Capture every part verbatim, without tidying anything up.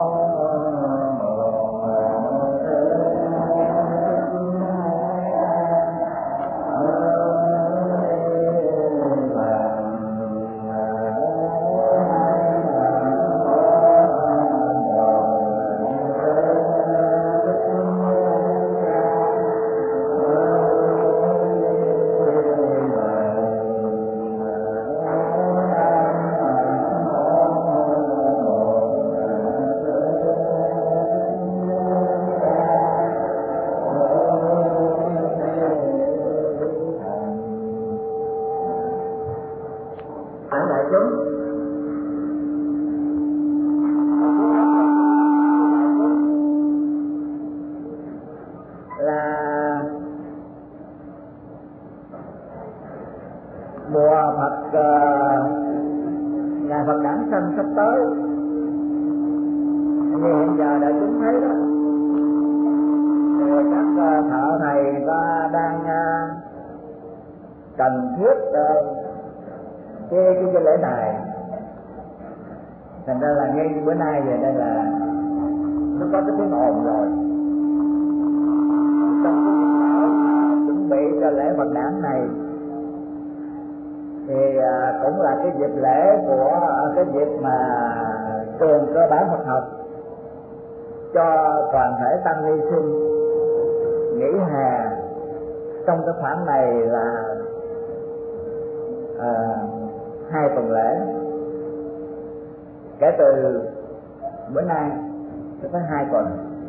cần thiết uh, cái, cái cái lễ này. Thành ra là ngay bữa nay về đây là nó có cái tiếng ồn rồi. Trong cái việc chuẩn bị cho lễ Phật đản này thì uh, cũng là cái dịp lễ của uh, cái dịp mà trường cơ bản Phật học cho toàn thể tăng ni sinh nghỉ hè trong cái khoảng này là à, hai tuần lễ, kể từ bữa nay sẽ có hai tuần.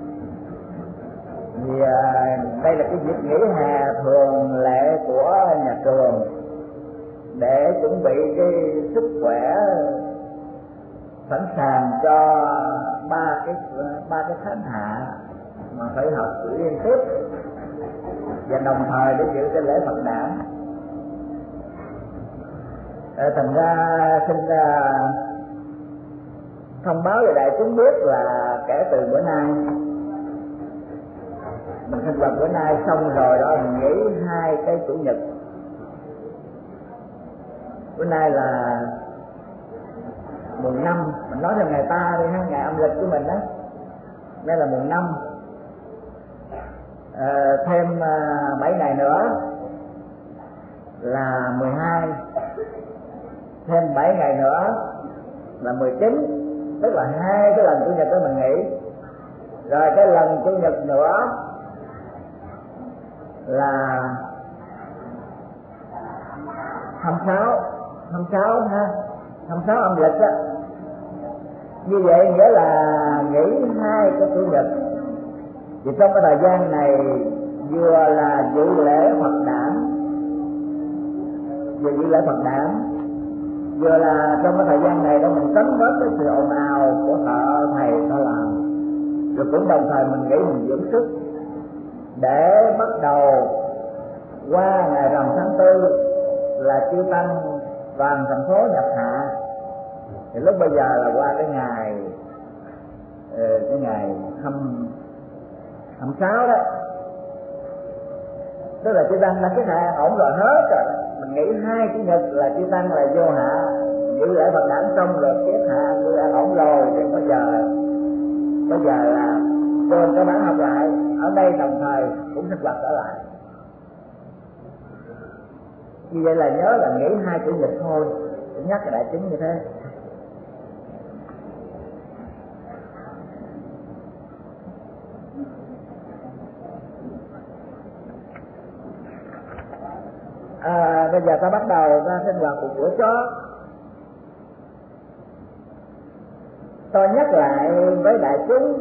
Vì à, đây là cái dịp nghỉ hè thường lệ của nhà trường để chuẩn bị cái sức khỏe sẵn sàng cho ba cái ba cái tháng hạ mà phải học liên tiếp, và đồng thời để dự cái lễ Phật đản. À, thành ra xin uh, thông báo cho đại chúng biết là kể từ bữa nay mình sinh hoạt bữa nay xong rồi đó, mình nghỉ hai cái chủ nhật. Bữa nay là mùng năm, mình nói theo ngày ta đi ha, ngày âm lịch của mình đó, đây là mùng năm. À, thêm uh, bảy ngày nữa là mười hai, thêm bảy ngày nữa là mười chín, tức là hai cái lần chủ nhật đó mình nghỉ. Rồi cái lần chủ nhật nữa là hai mươi sáu, hai mươi sáu ha, hai mươi sáu âm lịch á. Như vậy nghĩa là nghỉ hai cái chủ nhật. Vì trong cái thời gian này vừa là dự lễ Phật đản, vừa dự lễ Phật đản, vừa là trong cái thời gian này đó mình tránh bớt cái sự ồn ào của thợ thầy thợ làm, rồi cũng đồng thời mình nghĩ mình dưỡng sức để bắt đầu qua ngày rằm tháng tư là chư tăng toàn thành phố nhập hạ. Thì lúc bây giờ là qua cái ngày cái ngày hai mươi sáu đó, tức là chư tăng là cái hạ ổn rồi hết rồi. Mình nghĩ hai chủ nhật là chư tăng là vô hạ dự lễ Phật đản xong rồi tiếp hạ tôi đã ổn rồi, thì bây giờ bây giờ là trường cơ bản học lại ở đây, đồng thời cũng sinh hoạt trở lại. Như vậy là nhớ là nghỉ hai chủ nhật thôi, cũng nhắc cái đại chúng như thế. À, bây giờ ta bắt đầu ta sinh hoạt một bữa chót. Tôi nhắc lại với đại chúng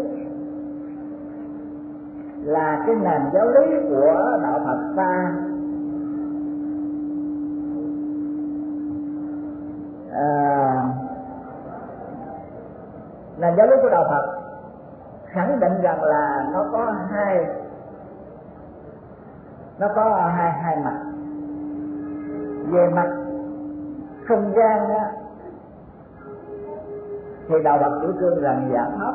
là cái nền giáo lý của đạo Phật ta à, nền giáo lý của đạo Phật khẳng định rằng là nó có hai nó có hai hai mặt. Về mặt không gian á, thì đạo Phật chủ trương rằng giải thoát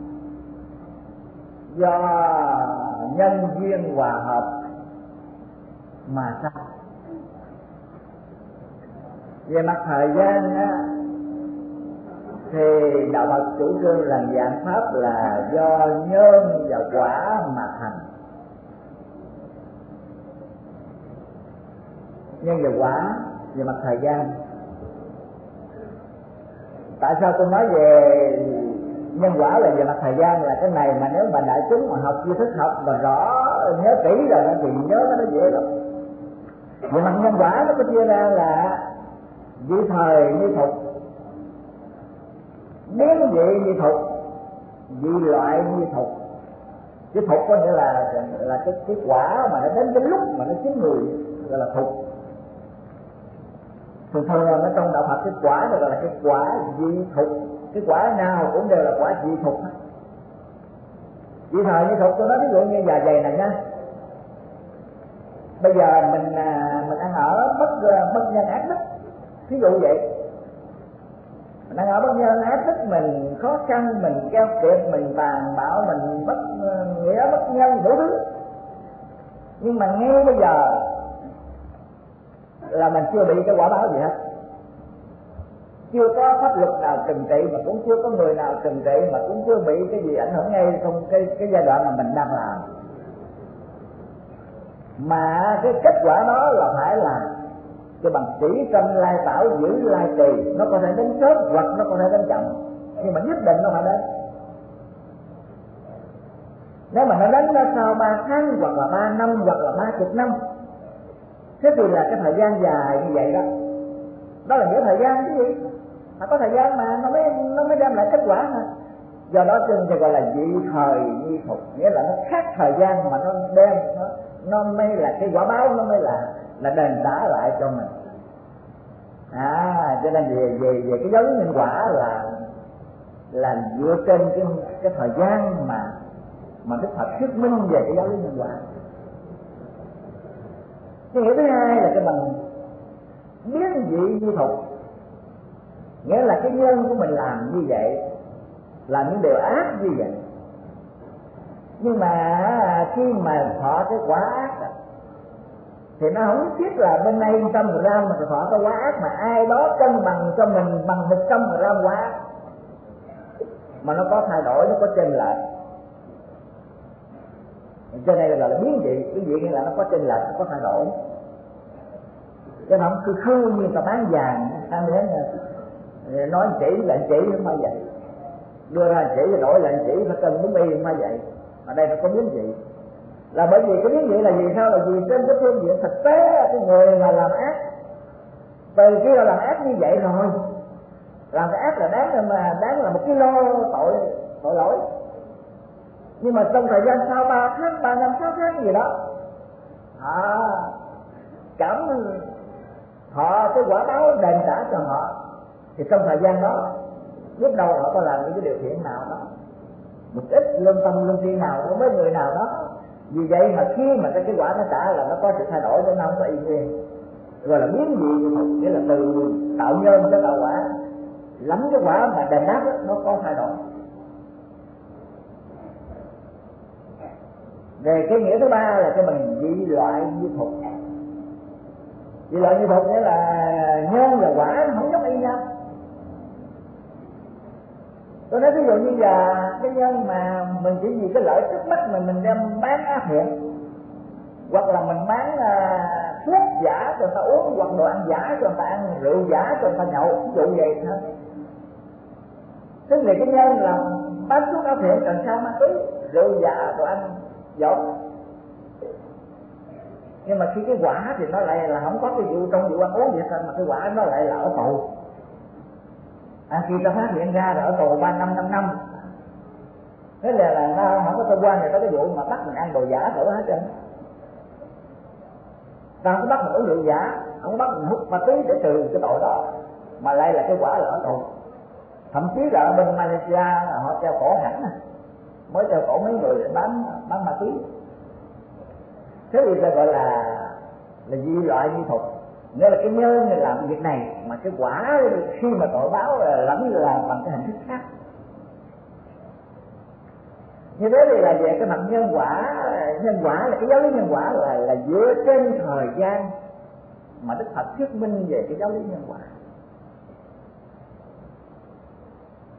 do nhân duyên hòa hợp mà sanh. Về mặt thời gian á, thì đạo Phật chủ trương là vạn pháp là do nhân và quả mà thành. Nhân và quả về mặt thời gian. Tại sao tôi nói về nhân quả là về mặt thời gian là cái này mà nếu mà đại chúng mà học tri thức học mà rõ nhớ kỹ rồi thì nhớ nó dễ lắm. Về mặt nhân quả nó có chia ra là vị thời như thục, biến vị như thục, vị loại như thục. Cái thục có nghĩa là là cái cái quả mà nó đến cái lúc mà nó chín mùi gọi là thục. Thường thường là nó trong đạo Phật cái quả này gọi là cái quả dị thục. Cái quả nào cũng đều là quả dị thục. Dị thời như thục tôi nói ví dụ như giờ dày này nha. Bây giờ mình mình ăn ở bất bất nhân ác đức, ví dụ vậy. Mình ăn ở bất nhân ác đức, mình khó khăn, mình keo kiệt, mình tàn bạo, mình bất nghĩa bất nhân đủ thứ. Nhưng mà ngay bây giờ là mình chưa bị cái quả báo gì hết, chưa có pháp luật nào trừng trị, mà cũng chưa có người nào trừng trị, mà cũng chưa bị cái gì ảnh hưởng ngay trong cái cái giai đoạn mà mình đang làm. Mà cái kết quả đó là phải là cái bằng chỉ tâm lai tạo giữ lai trì, nó có thể đến sớm hoặc nó có thể đến chậm, nhưng mà nhất định nó phải đến. Nếu mà nó đến đó sau ba tháng hoặc là ba năm hoặc là ba chục năm, thế thì là cái thời gian dài như vậy đó, đó là nghĩa thời gian cái gì? Mà có thời gian mà nó mới nó mới đem lại kết quả mà. Do đó trên thì gọi là dị thời nhi thục, nghĩa là nó khác thời gian mà nó đem nó nó mới là cái quả báo, nó mới là là đền trả lại cho mình. À, cho nên về về về cái dấu nhân quả là là dựa trên cái cái thời gian mà mà Đức Phật thuyết minh về cái dấu nhân quả. Cái nghĩa thứ hai là cái bằng biến dị như thục, nghĩa là cái nhân của mình làm như vậy, làm những điều ác như vậy, nhưng mà khi mà thọ cái quả ác thì nó không thiết là bên đây một trăm phần trăm mà thọ cái quả ác mà ai đó cân bằng cho mình bằng một trăm phần trăm quả ác, mà nó có thay đổi, nó có chênh lệch. Cho nên là, là biến dị, biến dị nghĩa là nó có chênh lệch, nó có thay đổi. Chứ nó không cứ khư như người ta bán vàng sang đến nói chỉ là chỉ không phải vậy, đưa ra chỉ đổi là chỉ phải cân đúng y không phải vậy. Mà đây nó có biến dị là bởi vì cái biến dị là gì? Sao? Là vì trên cái phương diện thực tế cái người mà làm ác, từ khi là làm ác như vậy rồi, làm cái ác là đáng mà đáng là một kilo tội tội lỗi, nhưng mà trong thời gian sau ba tháng ba năm sáu tháng gì đó à, cảm họ cái quả báo đền trả cho họ, thì trong thời gian đó biết đâu họ có làm những cái điều thiện nào đó, một ít lương tâm lương tri nào đó với người nào đó. Vì vậy mà khi mà cái quả nó trả là nó có sự thay đổi, nó không có y nguyên, gọi là biến dị, nghĩa là từ tạo nhân tới tạo quả, lắm cái quả mà đền đáp đó, nó có thay đổi. Về cái nghĩa thứ ba là cái bằng dị loại như thục. Dị loại như thục nghĩa là nhân và quả nó không giống y nhau. Tôi nói ví dụ như là cái nhân mà mình chỉ vì cái lợi trước mắt mình mình đem bán ác thiện, hoặc là mình bán uh, thuốc giả cho người ta uống, hoặc đồ ăn giả cho người ta ăn, rượu giả cho người ta nhậu, ví dụ vậy thôi. Tức là cái nhân là bán thuốc ác thiện, cần sao ma túy, rượu giả, đồ ăn dốt. Nhưng mà khi cái quả thì nó lại là không có cái vụ trong vụ ăn uống gì hết, mà cái quả nó lại là ở tù. À, khi ta phát hiện ra là ở tù ba năm năm năm, thế là là nó không có cơ quan này có cái vụ mà bắt mình ăn đồ giả thử hết trơn. Ta không có bắt mình uống rượu giả, không có bắt mình hút ma túy để trừ cái tội đó, mà lại là cái quả là ở tù. Thậm chí là ở bên Malaysia họ treo cổ hẳn, mới treo cổ mấy người để bán bán ma túy. Thế thì ta gọi là là dị loại như thục, nghĩa là cái nhân này làm việc này mà cái quả khi mà tội báo là lẫn là bằng cái hình thức khác. Như thế thì là về cái mặt nhân quả, nhân quả là cái giáo lý nhân quả là là dựa trên thời gian mà Đức Phật thuyết minh về cái giáo lý nhân quả.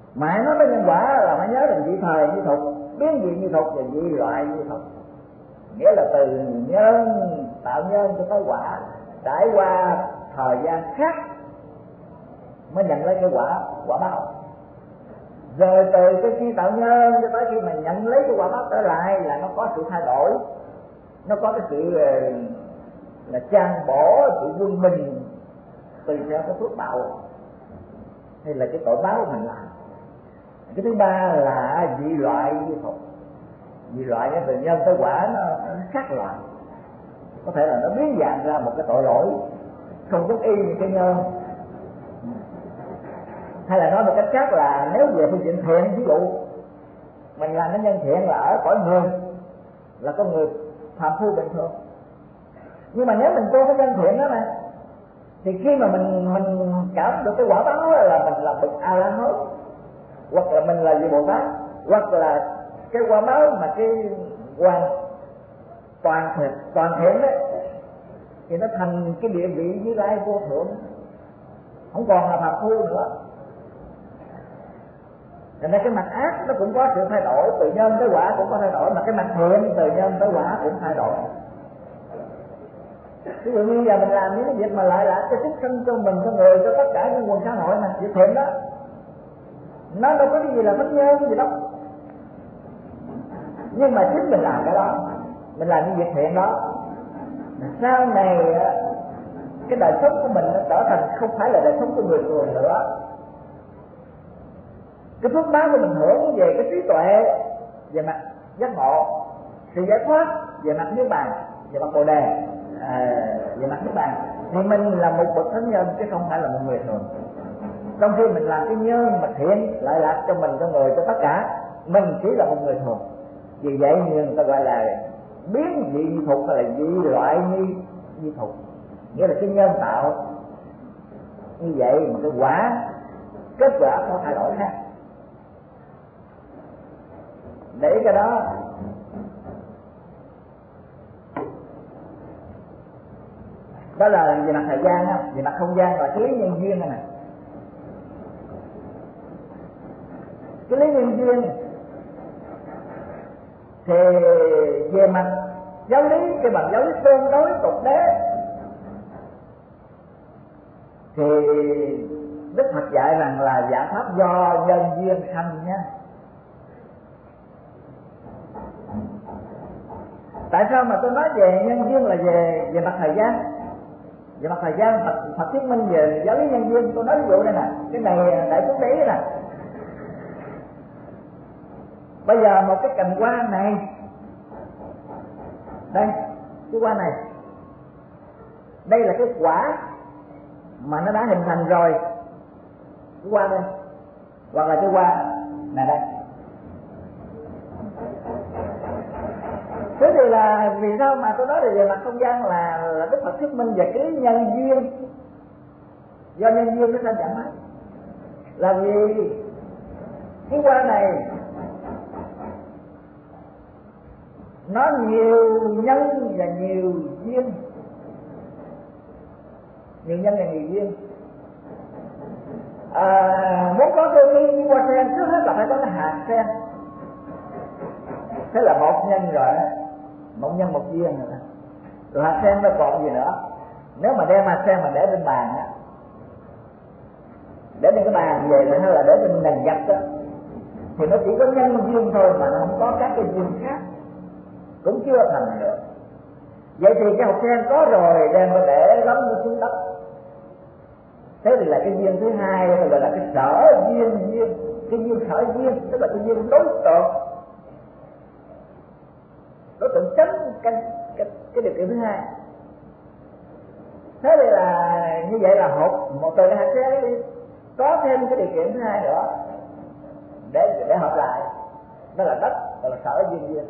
mà nói tới nhân quả là phải nhớ là dị thời như thục, biến dị như thục và dị loại như thục, nghĩa là từ nhân tạo nhân cho tới quả, trải qua thời gian khác mới nhận lấy cái quả quả báo. Rồi từ cái khi tạo nhân cho tới khi mình nhận lấy cái quả báo trở lại là nó có sự thay đổi, nó có cái sự là trang bổ, sự quân bình tùy theo cái phước báo hay là cái tội báo của mình làm. Cái thứ ba là dị loại như thục. Dị loại cái từ nhân tới quả nó, nó khác loại, có thể là nó biến dạng ra một cái tội lỗi không giống y như cái nhân. Hay là nói một cách khác là nếu về phương diện thiện, ví dụ mình làm cái nhân thiện là ở cõi người, là con người phàm phu bình thường, nhưng mà nếu mình tu cái nhân thiện đó này thì khi mà mình mình cảm được cái quả báo là mình là bậc A La Hán, hoặc là mình là vị Bồ Tát, hoặc là cái quả báo mà cái hoàn toàn thiện toàn thiện đấy thì nó thành cái địa vị Như Lai vô thượng, không còn là phàm phu nữa. Thành ra cái mặt ác nó cũng có sự thay đổi, từ nhân tới quả cũng có thay đổi, mà cái mặt thiện từ nhân tới quả cũng thay đổi. Ví dụ như giờ mình làm những cái việc mà lại là cho sức thân cho mình, cho người, cho tất cả những quần xã hội mà việc thiện đó, nó đâu có cái gì là bất nhân gì đâu, nhưng mà chính mình làm cái đó, mình làm những việc thiện đó, sau này cái đời sống của mình nó trở thành không phải là đời sống của người thường nữa. Cái phước báo của mình hưởng về cái trí tuệ, về mặt giác ngộ, sự giải thoát, về mặt niết bàn, về mặt bồ đề, à, về mặt niết bàn, thì mình là một bậc thánh nhân chứ không phải là một người thường. Trong khi mình làm cái nhân mà thiện lại lạc cho mình, cho người, cho tất cả, mình chỉ là một người thường. Vì vậy người ta gọi là biến dị như thục, hay là dị loại như như thục, nghĩa là cái nhân tạo như vậy mà cái quả kết quả có thay đổi khác. Để cái đó đó là về mặt thời gian á, về mặt không gian là cái lý nhân duyên này nè. Cái lý nhân duyên thì về mặt giáo lý, cái bằng giáo lý tương đối tục đế thì Đức Phật dạy rằng là giải pháp do nhân duyên sanh nhé. Tại sao mà tôi nói về nhân duyên là về về mặt thời gian? Về mặt thời gian Phật, Phật thuyết minh về giáo lý nhân duyên. Tôi nói ví dụ đây nè, cái này đại chúng đấy nè. Bây giờ một cái cành hoa này, đây, cái hoa này, đây là cái quả mà nó đã hình thành rồi, cái hoa đây, hoặc là cái hoa này đây. Thế thì là vì sao mà tôi nói về mặt không gian là, là Đức Phật thuyết minh về cái nhân duyên, do nhân duyên nó sanh chẳng mất. Là vì cái hoa này nó nhiều nhân và nhiều duyên, nhiều nhân và nhiều duyên. À, muốn có cái, cái, cái hoa sen trước hết là phải có cái hạt sen. Thế là một nhân rồi, một nhân một duyên rồi. Rồi hạt sen nó còn gì nữa? Nếu mà đem hạt sen mà để trên bàn á, để trên cái bàn về rồi hay là để trên nền gạch á, thì nó chỉ có nhân một duyên thôi mà nó không có các cái duyên khác, cũng chưa thành được. Vậy thì cái hạt sen có rồi đem nó để lắm nó xuống đất. Thế thì là cái duyên thứ hai gọi là cái sở duyên duyên, cái duyên sở duyên, tức là cái duyên đối tượng. Đối tượng tránh cái, cái, cái điều kiện thứ hai. Thế thì là như vậy là hộp một từ cái hạt sen đi, có thêm cái điều kiện thứ hai nữa để để hợp lại, đó là đất, gọi là sở duyên duyên.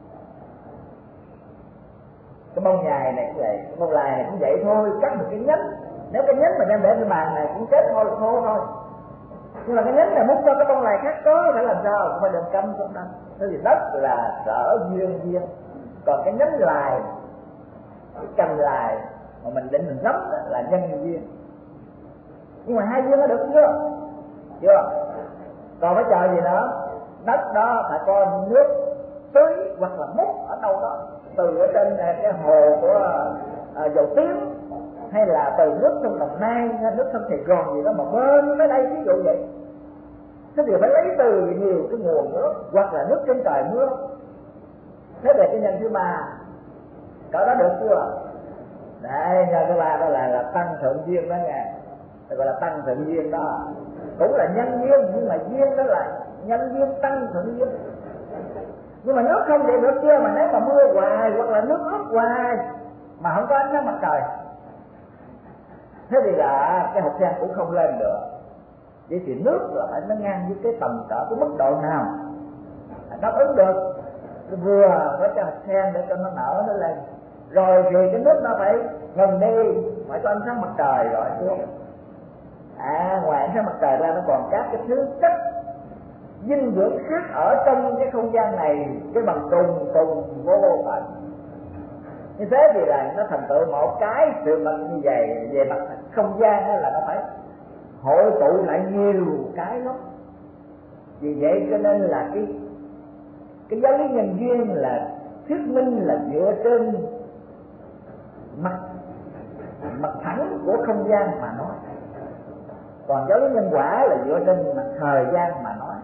Cái bông nhài này cũng vậy, cái bông lai này cũng vậy thôi, cắt một cái nhánh. Nếu cái nhánh mà đem để trên bàn này cũng chết thôi, khô thôi. Nhưng mà cái nhánh này muốn cho cái bông lai khác có phải làm sao? Cũng phải đem cắm trong đó. Thế thì đất là sở duyên duyên, còn cái nhánh lai, cái cành lai mà mình định mình gấp là nhân duyên. Nhưng mà hai duyên nó được chưa? Chưa. còn phải chờ gì nữa, đất đó phải có nước tưới hoặc là múc ở đâu đó từ ở trên cái hồ của à, dầu tiếng, hay là từ nước sông Đồng Nai hay nước sông Sài Gòn gì đó mà bơm tới đây, ví dụ vậy. Thế thì phải lấy từ nhiều cái nguồn nước hoặc là nước trên trời mưa. Thế về cái nhân thứ ba, cỡ đó được chưa? Đấy, nhân thứ ba đó là là tăng thượng duyên đó nghe, gọi là tăng thượng duyên đó, cũng là nhân duyên, nhưng mà duyên đó là nhân duyên tăng thượng duyên. Nhưng mà nước không vậy được chưa? Mà nếu mà mưa hoài hoặc là nước ướt hoài mà không có ánh nắng mặt trời, thế thì là cái hột sen cũng không lên được. Vậy thì nước là phải nó ngang với cái tầm cỡ, cái mức độ nào đáp ứng được cái vừa với cái hột sen để cho nó nở nó lên. Rồi thì cái nước nó phải ngừng đi, phải có ánh sáng mặt trời rồi xuống. À, ngoài ánh sáng mặt trời ra nó còn các cái thứ chất dinh dưỡng khác ở trong cái không gian này, cái bằng trùng trùng vô tận. Như thế thì là nó thành tựu một cái sự vật như vậy. Về mặt không gian đó là nó phải hội tụ lại nhiều cái lắm. Vì vậy cho nên là cái cái giáo lý nhân duyên là thuyết minh là dựa trên mặt mặt thẳng của không gian mà nói, còn giáo lý nhân quả là dựa trên mặt thời gian mà nói.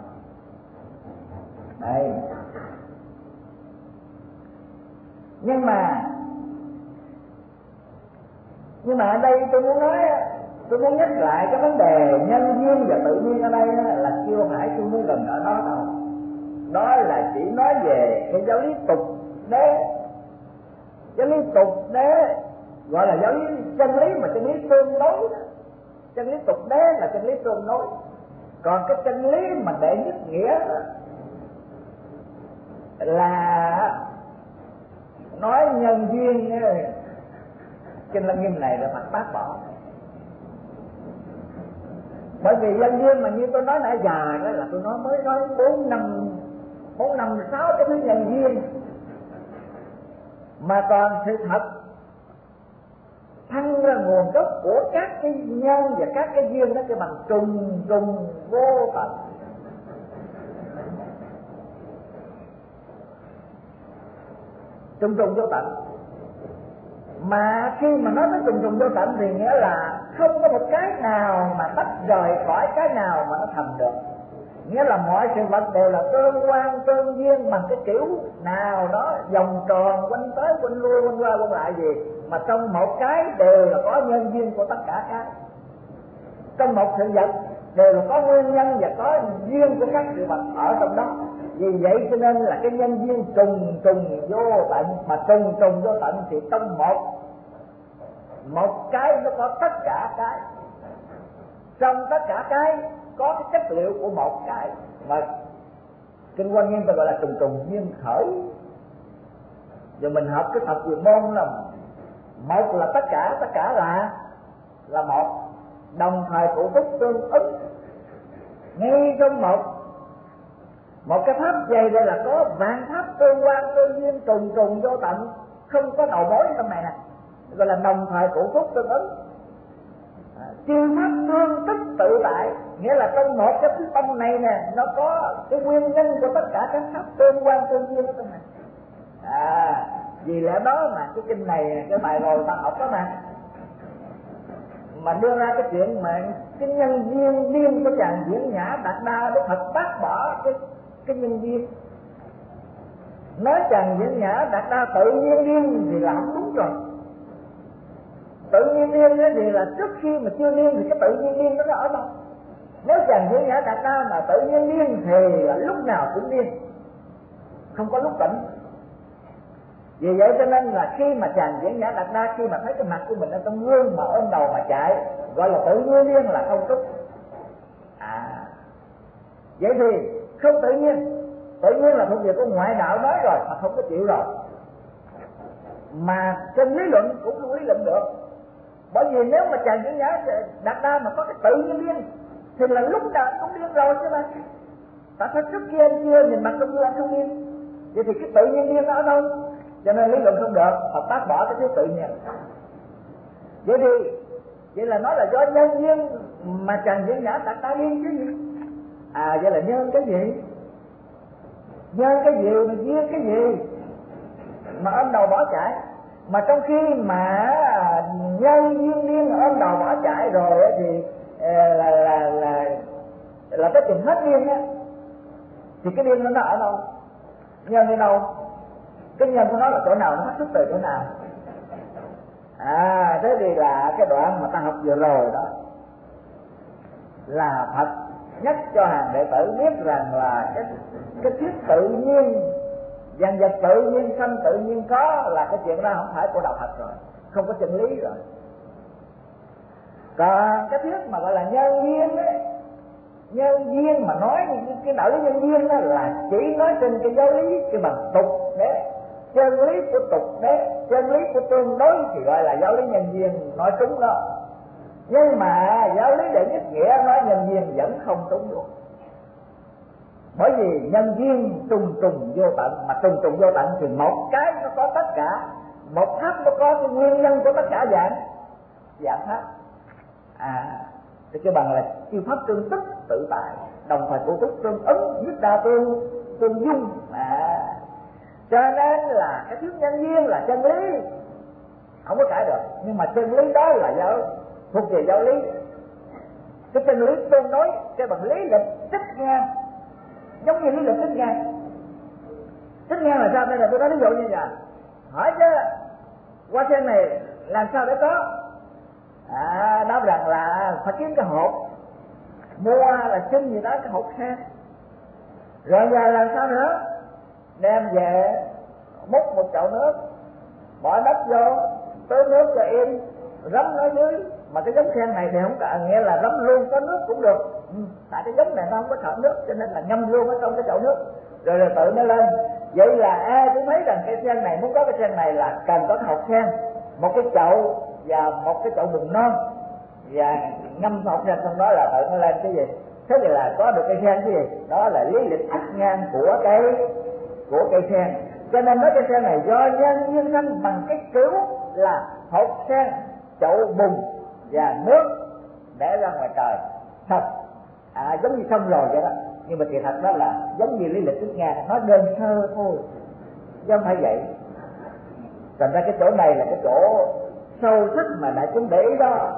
Đây. Nhưng mà nhưng mà ở đây tôi muốn nói, tôi muốn nhắc lại cái vấn đề nhân duyên và tự nhiên ở đây là chưa phải tôi muốn gần ở đó đâu. Đó là chỉ nói về cái giáo lý tục đế. Giáo lý tục đế gọi là giáo lý chân lý, mà chân lý tương đối. Chân lý tục đế là chân lý tương đối. Còn cái chân lý mà đệ nhất nghĩa là nói nhân duyên, Kinh Lăng Nghiêm này là Phật bác bỏ. Bởi vì nhân duyên mà như tôi nói nãy giờ đó là tôi nói mới nói bốn năm bốn năm sáu cái thứ nhân duyên, mà còn sự thật thăng ra nguồn gốc của các cái nhân và các cái duyên đó cái bằng trùng trùng vô tận. Trùng trùng vô tận. Mà khi mà nói tới trùng trùng vô tận thì nghĩa là không có một cái nào mà tách rời khỏi cái nào mà nó thành được. Nghĩa là mọi sự vật đều là tương quan tương duyên bằng cái kiểu nào đó, vòng tròn quanh tới quanh lui quanh qua quanh lại gì, mà trong một cái đều là có nhân duyên của tất cả cái. Trong một sự vật đều là có nguyên nhân và có duyên của các sự vật ở trong đó. Vì vậy cho nên là cái nhân duyên trùng trùng vô tận, mà trùng trùng vô tận thì trong một một cái nó có tất cả cái, trong tất cả cái có cái chất liệu của một cái, mà Kinh Quan Nghiêm ta gọi là trùng trùng duyên khởi. Giờ mình học cái thập quyền môn là một là tất cả, tất cả là là một, đồng thời cụ thúc tương ứng. Ngay trong một một cái pháp dày đây là có vạn pháp tương quan tương duyên trùng trùng vô tận, không có đầu mối trong này nè, gọi là đồng thời cụ thúc tương ứng. À, chư pháp tương tức tự tại, nghĩa là trong một cái thứ tâm này nè nó có cái nguyên nhân của tất cả các pháp tương quan tương duyên ở trong này. À, vì lẽ đó mà cái kinh này, cái bài rồi ta học đó mà mà đưa ra cái chuyện mà cái nhân duyên duyên của chàng Diễn Nhã Đạt Đa, Đức Phật bác bỏ cái cái nhân duyên. Nói chàng Diễn Nhã Đạt Đa tự nhiên duyên thì là không đúng rồi. Tự nhiên duyên thì là trước khi mà chưa duyên thì cái tự nhiên duyên nó ở đâu. Nếu chàng Diễn Nhã Đạt Đa mà tự nhiên duyên thì là lúc nào cũng duyên, không có lúc tỉnh. Vì vậy cho nên là khi mà chàng Diễn Nhã Đạt Đa khi mà thấy cái mặt của mình ở trong gương mà ôm đầu mà chạy, gọi là tự nhiên duyên là không túc. À, vậy thì không tự nhiên, tự nhiên là thuộc về của ngoại đạo nói rồi mà không có chịu rồi, mà trên lý luận cũng không lý luận được. Bởi vì nếu mà chàng Diễn Nhã Đạt Đa mà có cái tự nhiên duyên thì là lúc nào cũng duyên rồi chứ mà. Tại sao trước kia anh chưa nhìn mặt trong gương anh không duyên? Vậy thì cái tự nhiên duyên nó ở đâu? Cho nên lý luận không được, Phật bác bỏ cái thứ tự nhiên. Vậy thì vậy là nói là do nhân duyên mà chàng Diễn Nhã Đạt Đa duyên chứ gì? À vậy là nhân cái gì? Nhân cái gì mà duyên cái gì mà ôm đầu bỏ chạy? Mà trong khi mà nhân duyên điên ôm đầu bỏ chạy rồi thì là là là là cái tìm hết điên á, thì cái điên nó ở đâu? Nhân ở đâu? Cái nhân của nó là chỗ nào, nó phát xuất từ chỗ nào? À thế thì là cái đoạn mà ta học vừa rồi đó là Phật nhắc cho hàng đệ tử biết rằng là cái cái thuyết tự nhiên, vạn vật tự nhiên sanh tự nhiên có là cái chuyện đó không phải của đạo Phật rồi, không có chân lý rồi. Còn cái thuyết mà gọi là nhân duyên ấy, nhân duyên mà nói cái đạo lý nhân duyên đó là chỉ nói trên cái giáo lý cái bằng tục đấy, chân lý của tục đấy, chân lý của tương đối thì gọi là giáo lý nhân duyên nói trúng đó. Nhưng mà giáo lý đệ nhất nghĩa nói nhân duyên vẫn không trúng luôn. Bởi vì nhân duyên trùng trùng vô tận, mà trùng trùng vô tận thì một cái nó có tất cả, một pháp nó có cái nguyên nhân của tất cả dạng dạng pháp. À thì cái bằng là chư pháp tương tức tự tại, đồng thời cụ túc tương ứng, nhất đa tương tương dung. À cho nên là cái thuyết nhân duyên là chân lý, không có cãi được. Nhưng mà chân lý đó là giáo thuộc về giáo lý, cái chân lý tương đối, cái bằng lý lịch tích ngang, giống như lý lịch tích ngang. Tích ngang là sao? Đây là tôi nói ví dụ như vậy. Hỏi chứ hoa sen này làm sao để có? À đáp rằng là phải kiếm cái hộp, mua là xin gì đó cái hộp sen, rồi giờ làm sao nữa? Đem về múc một chậu nước, bỏ đất vô, tưới nước cho im, rắm nó dưới. Mà cái giống sen này thì không có, nghĩa là rắm luôn có nước cũng được. Ừ, tại cái giống này nó không có sợ nước cho nên là ngâm luôn ở trong cái chậu nước, rồi rồi tự nó lên. Vậy là ai cũng thấy rằng cái sen này, muốn có cái sen này là cần có cái hộp sen, một cái chậu và một cái chậu bùn non, và ngâm hộp sen trong đó là tự nó lên cái gì. Thế thì là có được cây sen cái gì? Đó là lý lịch ắt ngang của cái của cây sen. Cho nên nói cây sen này do nhân duyên sanh bằng cái kiểu là hộp sen, chậu bùn và nước để ra ngoài trời thật. À, giống như xong rồi vậy đó. Nhưng mà kỳ thật đó là giống như lý lịch ức ngang, nói đơn sơ thôi chứ không phải vậy. Thành ra cái chỗ này là cái chỗ sâu sắc mà đại chúng để ý đó.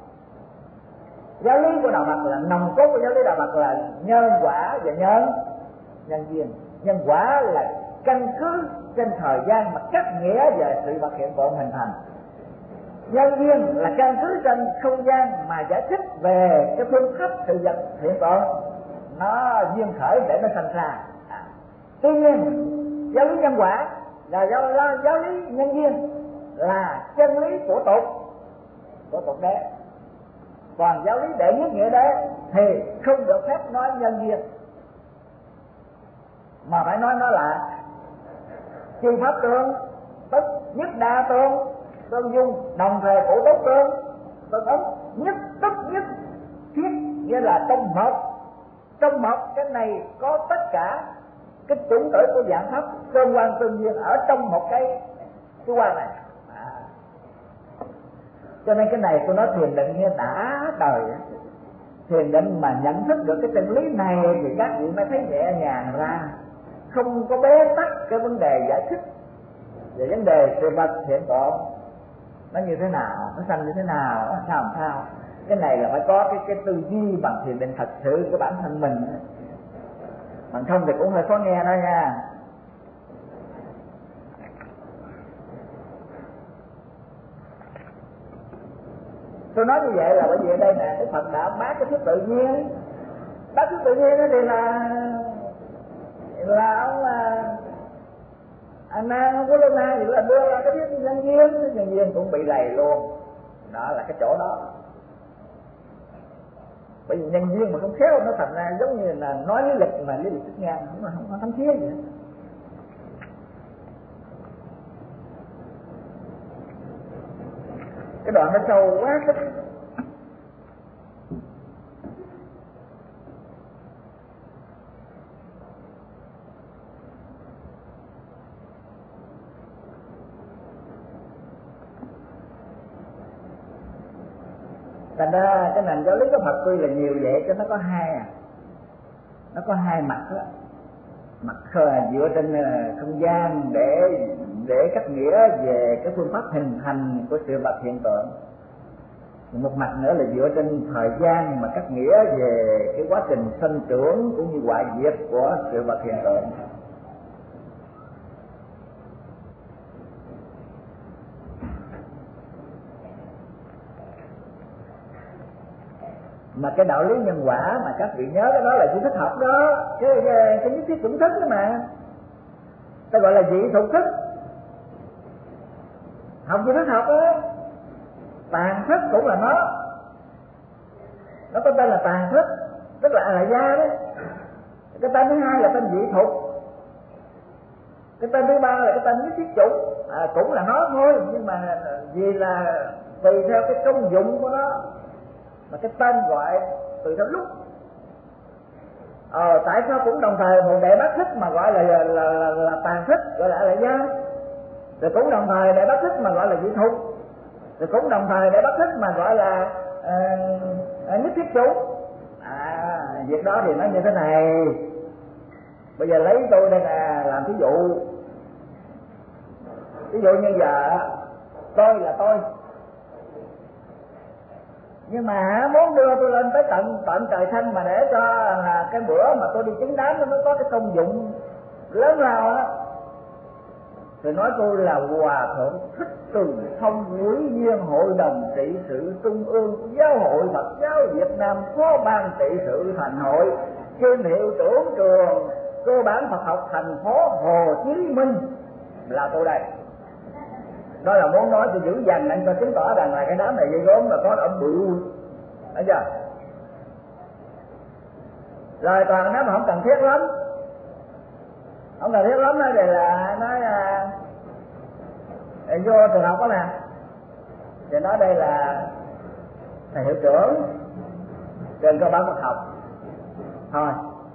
Giáo lý của đạo Phật là nòng cốt của giáo lý đạo Phật là nhân quả và nhân nhân duyên. Nhân quả là căn cứ trên thời gian mà cách nghĩa về sự vật hiện tượng hình thành. Nhân duyên là căn cứ trên không gian mà giải thích về cái phương pháp sự vật hiện tượng nó duyên khởi để nó sinh ra. À. Tuy nhiên giáo lý nhân quả là giáo, giáo, giáo lý nhân duyên là chân lý của tục của tục đế. Còn giáo lý đệ nhất nghĩa đế thì không được phép nói nhân duyên, mà phải nói nó là chư pháp tương tức, nhất đa tương tương dung, đồng thời cổ tốt tương tương ứng, nhất tức nhất thiết, nghĩa là trong một trong một cái này có tất cả cái chủng tử của dạng pháp tương quan tương duyên ở trong một cái cái quan này. À. Cho nên cái này tôi nói thiền định nghe đã đời, thiền định mà nhận thức được cái chân lý này thì các vị mới thấy nhẹ nhàng ra, không có bế tắc cái vấn đề giải thích về vấn đề sự vật hiện tượng nó như thế nào, nó sanh như thế nào, nó sao làm sao. Cái này là phải có cái cái tư duy bằng thiền định thật sự của bản thân mình, bằng không thì cũng hơi khó nghe đó nha. Tôi nói như vậy là bởi vì ở đây nè, Đức Phật đã bác cái thuyết tự nhiên. Bác thuyết tự nhiên đó thì là là ông là anh Nan không có lâu nay thì là đưa ra cái thuyết nhân duyên, nhân duyên cũng bị lầy luôn. Đó là cái chỗ đó. Bởi vì nhân duyên mà không khéo nó thành ra giống như là nói lý lịch mà lý lịch tích ngang, không không có thấm thía gì hết. Cái đoạn nó sâu quá thích. Thành ra cái nền giáo lý của Phật tuy là nhiều vậy cho nó có hai à. nó có hai mặt đó. Mặt dựa trên không gian để để cách nghĩa về cái phương pháp hình thành của sự vật hiện tượng, một mặt nữa là dựa trên thời gian mà cách nghĩa về cái quá trình sinh trưởng cũng như hoại diệt của sự vật hiện tượng. Mà cái đạo lý nhân quả mà các vị nhớ cái đó là chỉ thức học đó, cái cái, cái nhất thiết chủng thức đó mà ta gọi là dị thuộc thức. Học gì thức học đó, tàn thức cũng là nó, nó có tên là tàn thức, tức là là gia đấy. Cái tên thứ hai là tên dị thuộc, cái tên thứ ba là cái tên nhất thiết chủng, à, cũng là nó thôi, nhưng mà vì là tùy theo cái công dụng của nó mà cái tên gọi tùy theo lúc. Ờ, tại sao cũng đồng thời một đệ bát thức mà gọi là là, là, là, là tàn thức, gọi là là gia, rồi cũng đồng thời đệ bát thức mà gọi là dị thuộc, rồi cũng đồng thời đệ bát thức mà gọi là uh, nhất thiết chủng. À, việc đó thì nó như thế này. Bây giờ lấy tôi đây nè làm thí dụ. Ví dụ như giờ tôi là tôi, nhưng mà muốn đưa tôi lên tới tận tận trời xanh mà để cho là cái bữa mà tôi đi chứng đám nó có cái công dụng lớn lao á, thì nói tôi là Hòa Thượng Thích Từ Thông, ủy viên hội đồng trị sự trung ương của Giáo hội Phật giáo Việt Nam, phó ban trị sự thành hội, kiêm hiệu trưởng trường cơ bản Phật học thành phố Hồ Chí Minh, là tôi đây. Đó là muốn nói tôi giữ dành anh cho chứng tỏ rằng là cái đám này dây gốm là có ẩm bự, thấy chưa? Rồi còn nếu mà không cần thiết lắm, không cần thiết lắm nói thì là nói à, vô trường học đó nè, thì nói đây là thầy hiệu trưởng trường cơ bản Phật học thôi.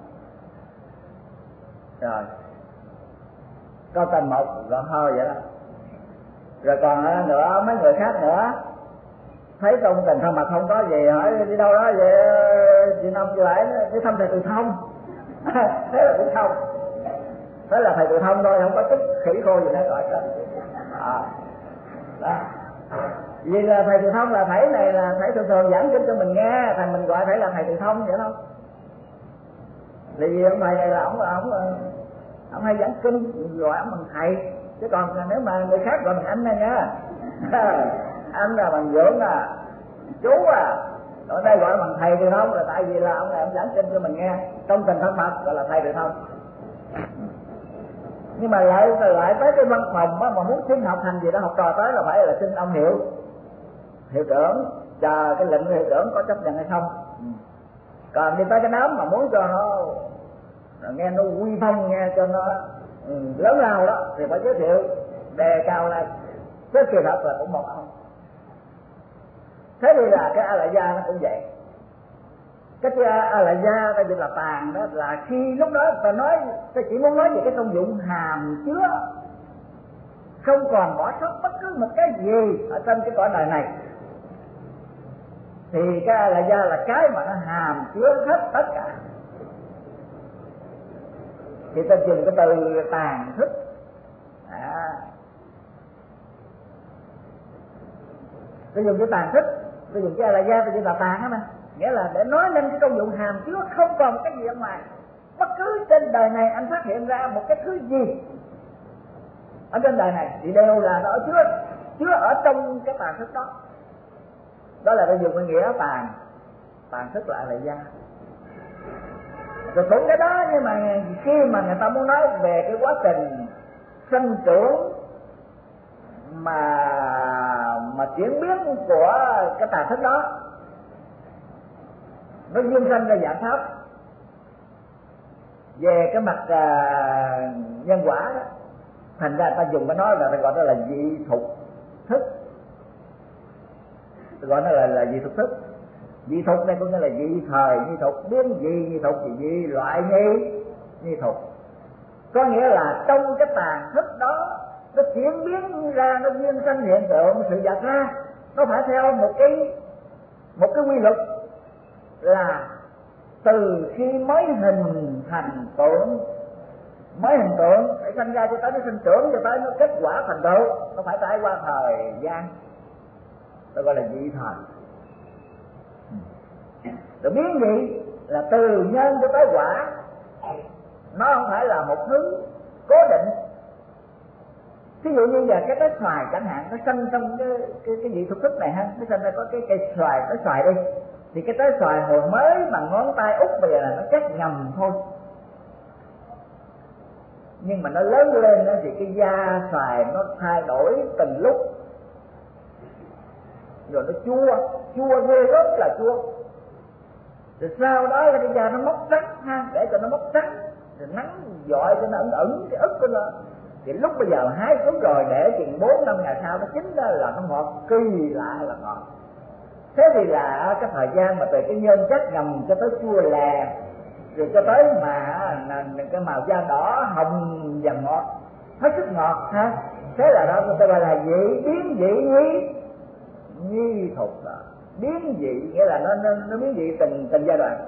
Rồi có tên một rồi thôi vậy đó. Rồi còn nữa mấy người khác nữa thấy công tình thân mật không có gì, hỏi đi đâu đó vậy chị Năm chị Bảy đi thăm thầy Từ Thông. Thế là cũng không, thế là thầy Từ Thông thôi, không có chút khỉ khô gì hết gọi hết. À, đó. Vì là thầy Từ Thông là thầy này là thầy thường thường giảng kinh cho mình nghe, thành mình gọi thầy là thầy Từ Thông vậy thôi. Thì vì ông thầy này là ông ông ông hay giảng kinh gọi ông bằng thầy, chứ còn nếu mà người khác gọi bằng anh này nha. Anh là bằng dưỡng à, chú à, ở đây gọi bằng thầy Từ Thông là tại vì là ông này ông giảng kinh cho mình nghe trong tình thân mật, gọi là thầy Từ Thông. Nhưng mà lại lại tới cái văn phòng đó, mà muốn xin học hành gì đó học trò tới là phải là xin ông hiệu hiệu trưởng, chờ cái lệnh của hiệu trưởng có chấp nhận hay không. Còn đi tới cái đám mà muốn cho nó nghe nó uy phong, nghe cho nó ừ, lớn lao đó thì phải giới thiệu đề cao lên. Cái kỳ thật là cũng một ông. Thế thì là cái a la gia nó cũng vậy. Cái a la gia đây là tàn đó, là khi lúc đó ta nói, ta chỉ muốn nói về cái công dụng hàm chứa, không còn bỏ sót bất cứ một cái gì ở trên cái cõi đời này, thì cái a la gia là cái mà nó hàm chứa hết tất cả. Thì ta dùng cái từ tàn thức. À, ta dùng cái tàn thức, ta dùng cái a la gia, ta dùng là tàn á mà, nghĩa là để nói lên cái công dụng hàm chứa không còn cái gì ở ngoài. Bất cứ trên đời này anh phát hiện ra một cái thứ gì ở trên đời này thì đều là nó chứa chứa ở trong cái tàn thức đó. Đó là ta dùng cái nghĩa tàn, tàn thức là a la gia. Rồi cũng cái đó, nhưng mà khi mà người ta muốn nói về cái quá trình sinh trưởng mà mà chuyển biến của cái tàn thức đó, nó duyên sanh ra dạng pháp về cái mặt uh, nhân quả đó, thành ra ta dùng cái nói là ta gọi nó là dị thuộc thức, ta gọi nó là là dị thuộc thức. Dị thuộc này có nghĩa là dị thời dị thuộc, biến dị dị thuộc, dị dị loại nhi dị thuộc, có nghĩa là trong cái tàn thức đó nó chuyển biến ra, nó duyên sanh hiện tượng sự vật ra, nó phải theo một cái một cái quy luật là từ khi mới hình thành tượng, mới hình tượng phải sanh ra cho tới nó sinh trưởng cho tới nó kết quả thành tựu, nó phải trải qua thời gian, tôi gọi là vị thời. Rồi biến dị là từ nhân cho tới quả, nó không phải là một thứ cố định. Ví dụ như là cái trái xoài chẳng hạn, nó sanh trong cái cái, cái vị thuộc thức này ha, nó sanh ra có cái cây xoài, trái xoài đi, thì cái trái xoài hồi mới bằng ngón tay út bây giờ là nó chắc ngầm thôi, nhưng mà nó lớn lên đó, thì cái da xoài nó thay đổi từng lúc, rồi nó chua, chua ghê rất là chua. Rồi sau đó là cái da nó mốc trắng ha, để cho nó mốc trắng, rồi nắng dọi cho nó ẩn ẩn cái ức của nó. Thì lúc bây giờ hái xuống rồi để chừng bốn năm ngày sau nó chín ra là nó ngọt, kỳ lạ là ngọt. Thế thì là cái thời gian mà từ cái nhân chất ngầm cho tới chua lè, rồi cho tới mà cái màu da đỏ hồng và ngọt, hết sức ngọt ha. Thế là đó người ta gọi là dị, biến dị nhi nhi thục đó. Biến dị nghĩa là nó nó, nó biến dị từng từng giai đoạn.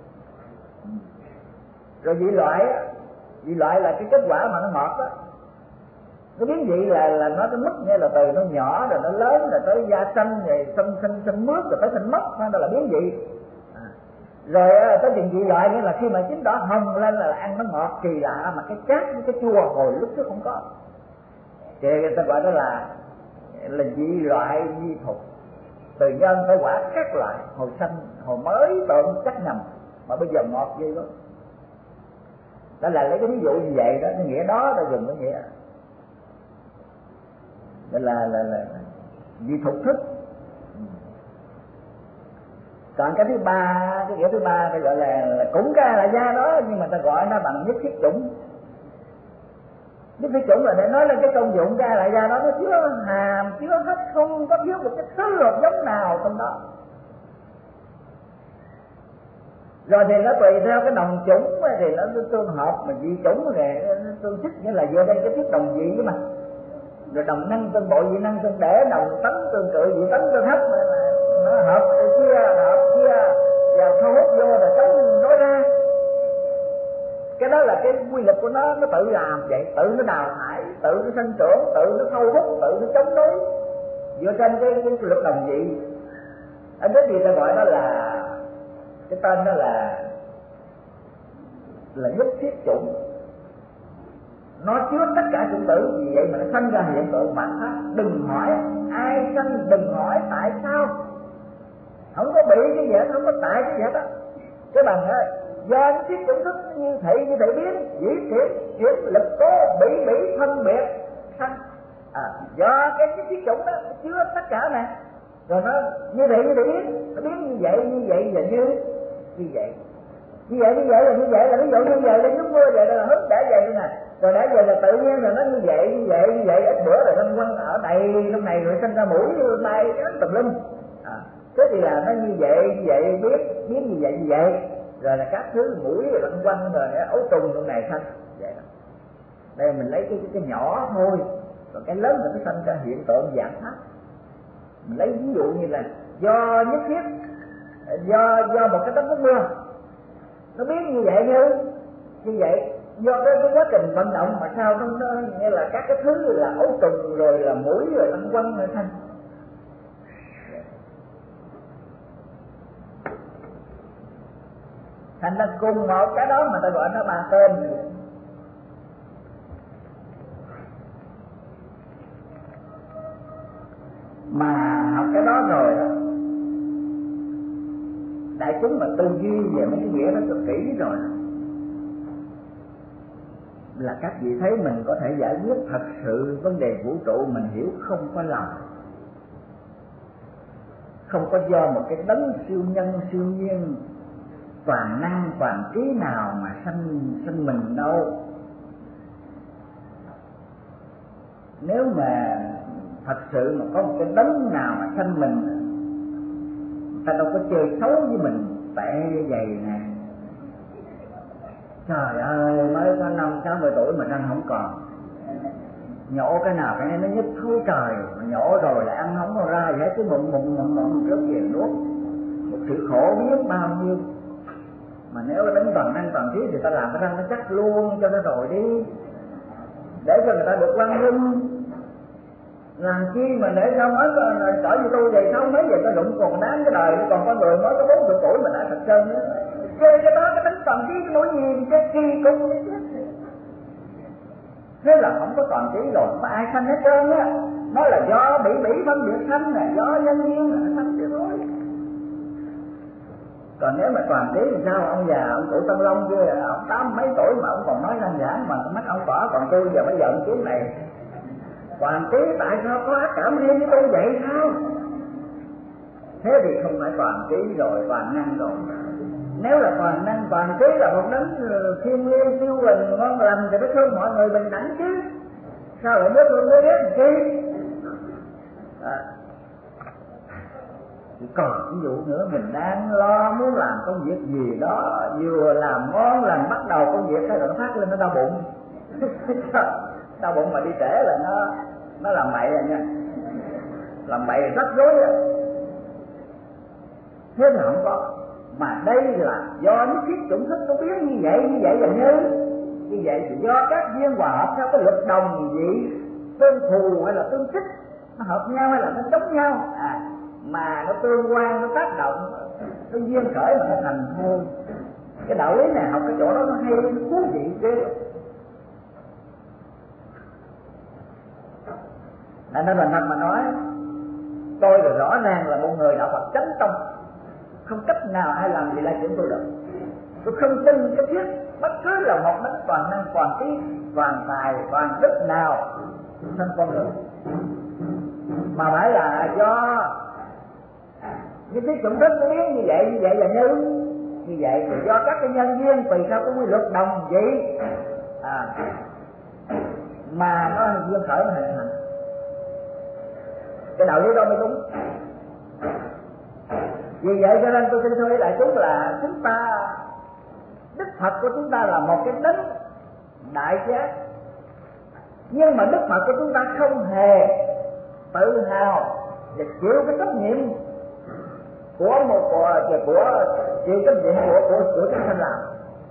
Rồi dị loại, dị loại là cái kết quả mà nó ngọt đó. Nó biến dị là là nó cái mức nghĩa là từ nó nhỏ rồi nó lớn rồi tới da xanh rồi xanh xanh xanh mướt rồi tới xanh mất, đó là biến dị. À. Rồi tới chuyện dị loại nghĩa là khi mà chín đỏ hồng lên là ăn nó ngọt kỳ lạ, mà cái chát với cái chua hồi lúc trước không có. Thì người ta gọi đó là là dị loại di thục. Từ nhân tới quả các loại, hồi xanh, hồi mới tượng chắc ngầm, mà bây giờ ngọt ghê lắm. Đó là lấy cái ví dụ như vậy đó, cái nghĩa đó ta dùng cái nghĩa đó là là là dị thục thức. Còn cái thứ ba, cái nghĩa thứ ba ta gọi là, là cũng ra là da đó, nhưng mà ta gọi nó bằng nhất thiết chủng. Nhất thiết chủng là để nói lên cái công dụng ra là da đó nó chứa hàm, chứa hết, không có thiếu một cái thứ hạt giống nào trong đó. Rồi thì nó tùy theo cái đồng chủng thì nó tương hợp, mà dị chủng thì nó tương thích, nghĩa là vừa đây cái thuyết đồng dị chứ mà. Rồi đồng năng tương bội, dị năng tương để, đồng tấn tương cự, dị tấn tương hấp, nó hợp chia, hợp chia và thu hút vô rồi tấn nói ra. Cái đó là cái quy luật của nó, nó tự làm vậy, tự nó đào thải, tự nó sinh trưởng, tự nó thu hút, tự nó chống đối, dựa trên cái, cái luật đồng dị. Ở đó thì ta gọi đó là, cái tên đó là là nhất thiết chủng. Nó chứa tất cả chủng tử, vì vậy mà nó sanh ra hiện tượng bản pháp. Đừng hỏi ai sanh, đừng hỏi tại sao, không có bị cái gì hết, không có tại cái gì hết á. Cái bằng đó do những thiết chủng thức như thị như thị biến, dĩ chuyển chuyển lực tố bị bị phân biệt sanh. À, do cái cái thiết chủng đó chứa tất cả nè, rồi nó như thị như thị biến, nó biến như vậy như vậy và như như vậy như vậy như vậy là như vậy, là ví dụ như vậy là nước mưa vậy là hứng đã vậy nè, rồi đã vậy là tự nhiên rồi nó như vậy như vậy như vậy, ít bữa rồi nó quăng ở đây trong này rồi sinh ra mũi bay cái tùm lum. À, thế thì là nó như vậy như vậy biết biến như vậy như vậy, rồi là các thứ mũi rồi lăn quanh rồi ấu trùng trong này sanh vậy đó. Đây mình lấy cái, cái cái nhỏ thôi, còn cái lớn là nó sanh ra hiện tượng dạng pháp. Mình lấy ví dụ như là do nhất thiết, do do một cái tấm nước mưa nó biến như vậy như như vậy, do cái, cái quá trình vận động mà sao nó, nó nghĩa là các cái thứ là ấu trùng rồi là mũi rồi lăn quanh rồi sanh. Thành ra cùng một cái đó mà ta gọi nó ba tên. Mà học cái đó rồi đó, đại chúng mà tư duy về mấy cái nghĩa đó cực kỹ rồi, là các vị thấy mình có thể giải quyết thật sự vấn đề vũ trụ, mình hiểu không có lầm. Không có do một cái đấng siêu nhân siêu nhiên toàn năng toàn trí nào mà sanh sanh mình đâu. Nếu mà thật sự mà có một cái đấng nào mà sanh mình, ta đâu có chơi xấu với mình tệ vậy nè. Trời ơi, mới có năm sáu mươi tuổi mà răng không còn, nhổ cái nào cái này nó nhức thối trời, mà nhổ rồi lại ăn không có ra vậy, cứ mụn mụn mụn mụn trước về nuốt, một sự khổ biết bao nhiêu. Mà nếu nó đánh toàn năng toàn trí thì ta làm cái răng nó chắc luôn cho nó rồi đi, để cho người ta được quan nghênh. Làm chi mà để sao mới cỡ như tôi vậy, sao mấy giờ nó đụng còn đáng cái đời, còn con người mới có bốn mươi tuổi mà đã thật chân nữa. Chơi cái đó cái đánh toàn trí cái nỗi gì cái kỳ cung đấy chứ. Thế là không có toàn trí rồi, không có ai sanh hết trơn á. Nó là do bị bỉ phân biệt sanh nè, do nhân duyên là sanh chứ thôi. Còn nếu mà toàn trí thì sao? Ông già, ông cụ Tân Long kia, ông tám mấy tuổi mà ông còn nói năng giảng mà mắt ông tỏ, còn tôi giờ bây giờ ông kiếm này. Toàn trí tại sao có ác cảm riêng với tôi vậy sao? Thế thì không phải toàn trí rồi, toàn năng rồi. Nếu là toàn năng, toàn trí là một đấng thiên liêng, siêu bình, ngon lành thì nó thương mọi người bình đẳng chứ. Sao lại biết luôn mới biết làm chi? À. Còn ví dụ nữa, mình đang lo muốn làm công việc gì đó, vừa làm ngon lành bắt đầu công việc cái rồi nó phát lên nó đau bụng. Đau bụng mà đi trễ là nó nó làm bậy rồi nha, làm bậy rắc rối rồi. Thế thì không có, mà đây là do những kiếp chủng thức nó biến như vậy, như vậy là như như vậy thì do các duyên hòa hợp theo cái lực đồng vị, tương thù hay là tương thích, nó hợp nhau hay là nó chống nhau, à mà nó tương quan, nó tác động, nó duyên khởi mà nó thành thôi. Cái đạo lý này học cái chỗ đó nó hay, nó thú vị ghê. Nên là thật mà nói, tôi là rõ ràng là một người đạo Phật chánh tông, không cách nào ai làm gì lại chuyện tôi được. Tôi không tin cái thiết bất cứ là một đấng toàn năng, toàn trí, toàn tài, toàn đức nào thân con người, mà phải là do những cái chủng thức nó biến như vậy, như vậy là như như vậy thì do các cái nhân duyên tùy theo cái quy luật đồng vị, à mà nó duyên khởi nó hình thành. Cái đạo lý đó mới đúng. Vì vậy cho nên tôi xin thưa với đại chúng là chúng ta, Đức Phật của chúng ta là một cái đấng đại giác, nhưng mà Đức Phật của chúng ta không hề tự hào và chịu cái trách nhiệm của một của, của chịu trách nhiệm của của của chúng sanh làm,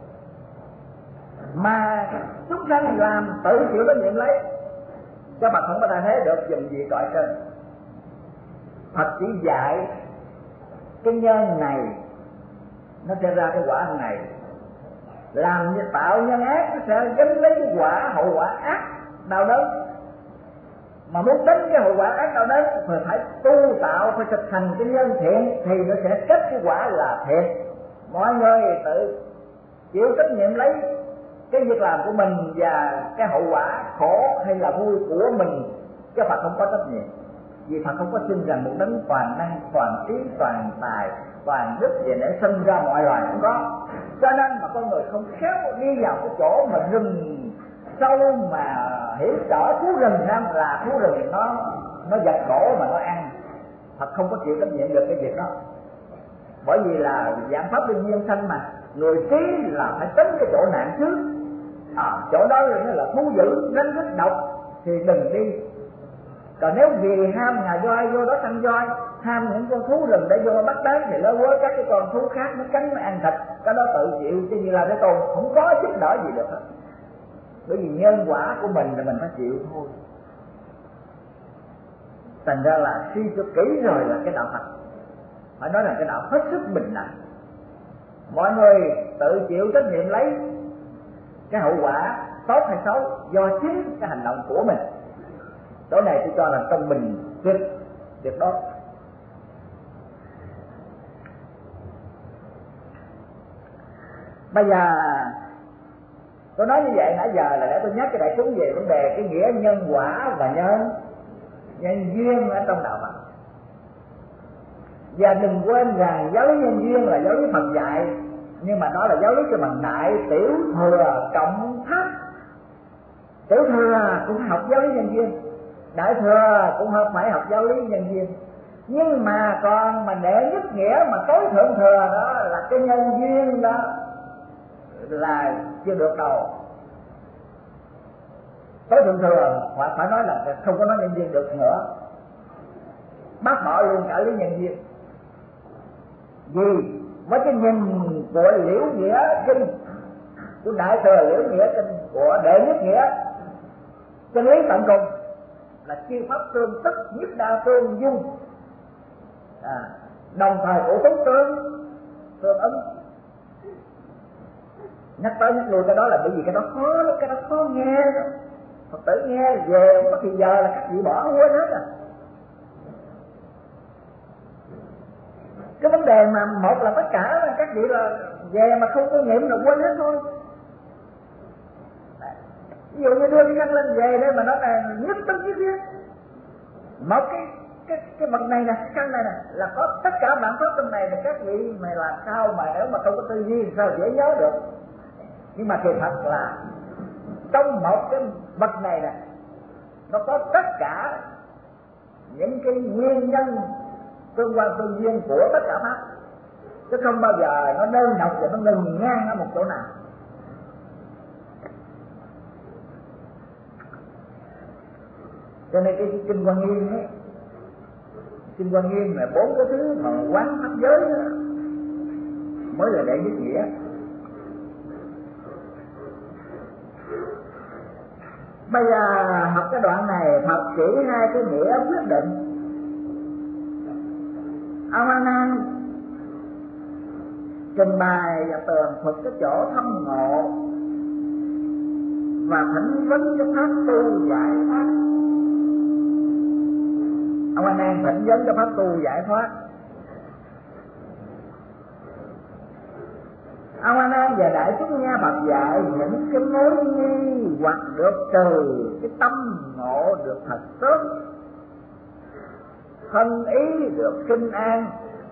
mà chúng sanh làm tự chịu trách nhiệm lấy. Cho Phật không có ta thế được dùng gì cõi trên. Phật chỉ dạy cái nhân này nó sẽ ra cái quả này, làm như tạo nhân ác nó sẽ gánh lấy cái quả hậu quả ác đau đớn. Mà muốn đánh cái hậu quả ác đau đớn thì phải tu tạo, phải thực hành cái nhân thiện thì nó sẽ kết cái quả là thiện. Mọi người tự chịu trách nhiệm lấy cái việc làm của mình và cái hậu quả khổ hay là vui của mình, chứ Phật không có trách nhiệm. Vì Phật không có tin rằng một đấng toàn năng, toàn trí, toàn tài, toàn đức về để sinh ra mọi loài, không có. Cho nên mà con người không khéo đi vào cái chỗ mà rừng sâu mà hiểu rõ thú rừng nam là thú rừng nó nó giật cổ mà nó ăn. Phật không có chịu trách nhiệm được cái việc đó. Bởi vì là dạng pháp đương nhiên sanh mà, người trí là phải tính cái chỗ nạn trước. À, chỗ đó là, là thú dữ, rắn rít độc thì đừng đi. Còn nếu vì ham nhà voi vô đó săn voi, ham những con thú rừng để vô bắt đánh thì nó với các cái con thú khác nó cắn nó ăn thịt, cái đó tự chịu, chứ như là cái tôn không có giúp đỡ gì được hết. Bởi vì nhân quả của mình là mình phải chịu thôi. Thành ra là suy cho kỹ rồi là cái đạo Phật phải nói là cái đạo hết sức bình đẳng. Mọi người tự chịu trách nhiệm lấy cái hậu quả tốt hay xấu do chính cái hành động của mình. Chỗ này tôi cho là công bình tuyệt tuyệt đối. Bây giờ tôi nói như vậy nãy giờ là để tôi nhắc cái đại chúng về vấn đề cái nghĩa nhân quả và nhân nhân duyên ở trong đạo Phật. Và đừng quên rằng giáo lý nhân duyên là giáo lý Phật dạy, nhưng mà đó là giáo lý cho bằng đại tiểu thừa cộng thấp. Tiểu thừa cũng học giáo lý nhân duyên, đại thừa cũng phải học giáo lý nhân duyên. Nhưng mà còn mà đệ nhất nghĩa mà tối thượng thừa đó là cái nhân duyên đó là chưa được đâu. Tối thượng thừa phải phải nói là không có nói nhân duyên được nữa, bác bỏ luôn cả lý nhân duyên. Vì với cái nhìn của Liễu Nghĩa Kinh, của Đại Thừa Liễu Nghĩa Kinh, của Đệ Nhất Nghĩa, chân lý tận cùng là chư pháp tương tức, nhất đa tương dung, à, đồng thời của túc tương tương ứng. Nhắc tới nhắc lui cái đó là bởi vì cái đó khó lắm, cái đó khó nghe đó. Phật tử nghe về không có thì giờ là các vị bỏ quên hết à. Cái vấn đề mà một là tất cả là các vị là về mà không có nghiệm là quên hết thôi. Ví dụ như đưa cái khăn lên về đây mà nói là nhất tâm nhất thiết, một cái cái cái vật này nè, cái khăn này nè là có tất cả bản pháp trong này, thì các vị mày làm sao mà nếu mà không có tư duy sao dễ nhớ được. Nhưng mà thì thật là trong một cái vật này nè nó có tất cả những cái nguyên nhân tương quan tương duyên của tất cả pháp, chứ không bao giờ nó đơn độc và nó ngừng ngang ở một chỗ nào. Cho nên cái Kinh Quan Nghiêm ấy, Kinh Quan Nghiêm là bốn cái thứ mà quán pháp giới đó, mới là đệ nhất nghĩa. Bây giờ học cái đoạn này Phật chỉ hai cái nghĩa quyết định. Ông A Nan trình bày và tường thuật cái chỗ thâm ngộ và thỉnh vấn cái pháp tu giải thoát. Ông A Nan thỉnh vấn cái pháp tu giải thoát. Ông A Nan và đại chúng nghe Phật dạy những cái mối nghi hoặc được trừ, cái tâm ngộ được thật sớm, thân ý được kinh an.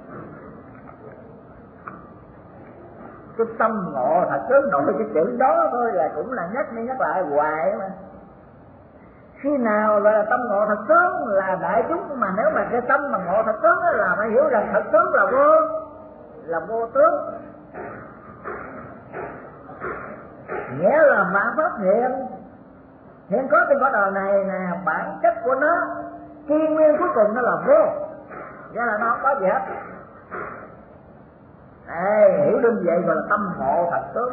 Cái tâm ngộ thật sớm, nội cái chữ đó thôi là cũng là nhắc đi nhắc lại hoài mà. Khi nào là tâm ngộ thật sớm là đại chúng, mà nếu mà cái tâm mà ngộ thật sớm là phải hiểu rằng thật sớm là vô, là vô tướng, nghĩa là vạn pháp hiện hiện có trên cõi đời này nè, bản chất của nó, kiên nguyên cuối cùng nó là vô, nghĩa là nó không có gì hết. Ê, hiểu đơn vậy gọi là tâm ngộ thật sớm.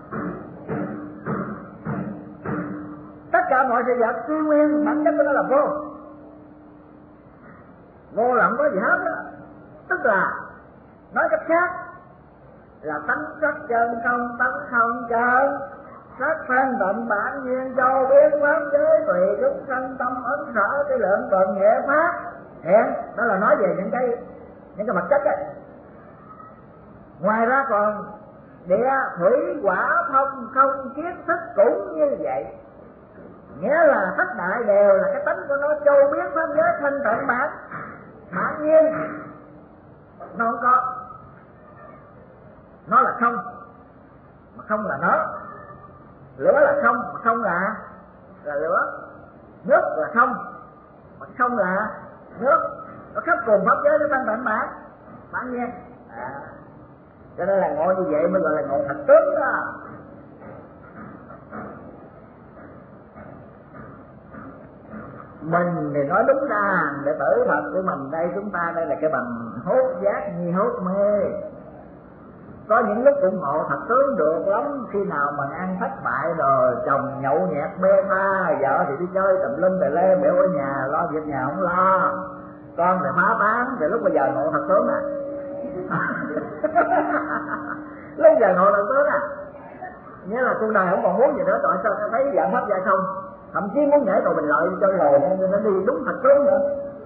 Tất cả mọi sự vật kiên nguyên bản chất của nó là vô, vô là không có gì hết đó. Tức là nói cách khác là tánh sắc chân không, tánh không chân, sắc thân tận bản nhiên châu biến pháp giới tùy chúng sanh tâm ấn sở cái lượng tuần nghệ pháp hiện. Đó là nói về những cái những cái vật chất ấy. Ngoài ra còn địa thủy hỏa phong không kiến thức cũng như vậy, nghĩa là tất đại đều là cái tánh của nó châu biến pháp giới thanh tận bản bản nhiên, nó không có, nó là không mà không là nó. Lửa là không mà không là là lửa, nước là không mà không là nước. Nó khắp cùng pháp giới nó thanh tịnh bản bản nhiên. À, cho nên là ngộ như vậy mới gọi là ngộ thật tướng đó. Mình thì nói đúng ra đệ tử Phật của mình đây, chúng ta đây là cái bằng hốt giác như hốt mê. Có những lúc cũng ngộ thật tướng được lắm, khi nào mà ăn thất bại rồi, chồng nhậu nhẹt bê tha, vợ thì đi chơi tùm lum tùm lê, biểu ở nhà lo việc nhà không lo, con thì phá bán, thì lúc bây giờ ngộ thật tướng à. Lúc giờ ngộ thật tướng à, nghĩa là cuộc đời không còn muốn gì nữa, tại sao thấy dạng pháp dài không, thậm chí muốn nhảy cầu bình lợi cho rồi nên nó đi đúng thật tướng nữa.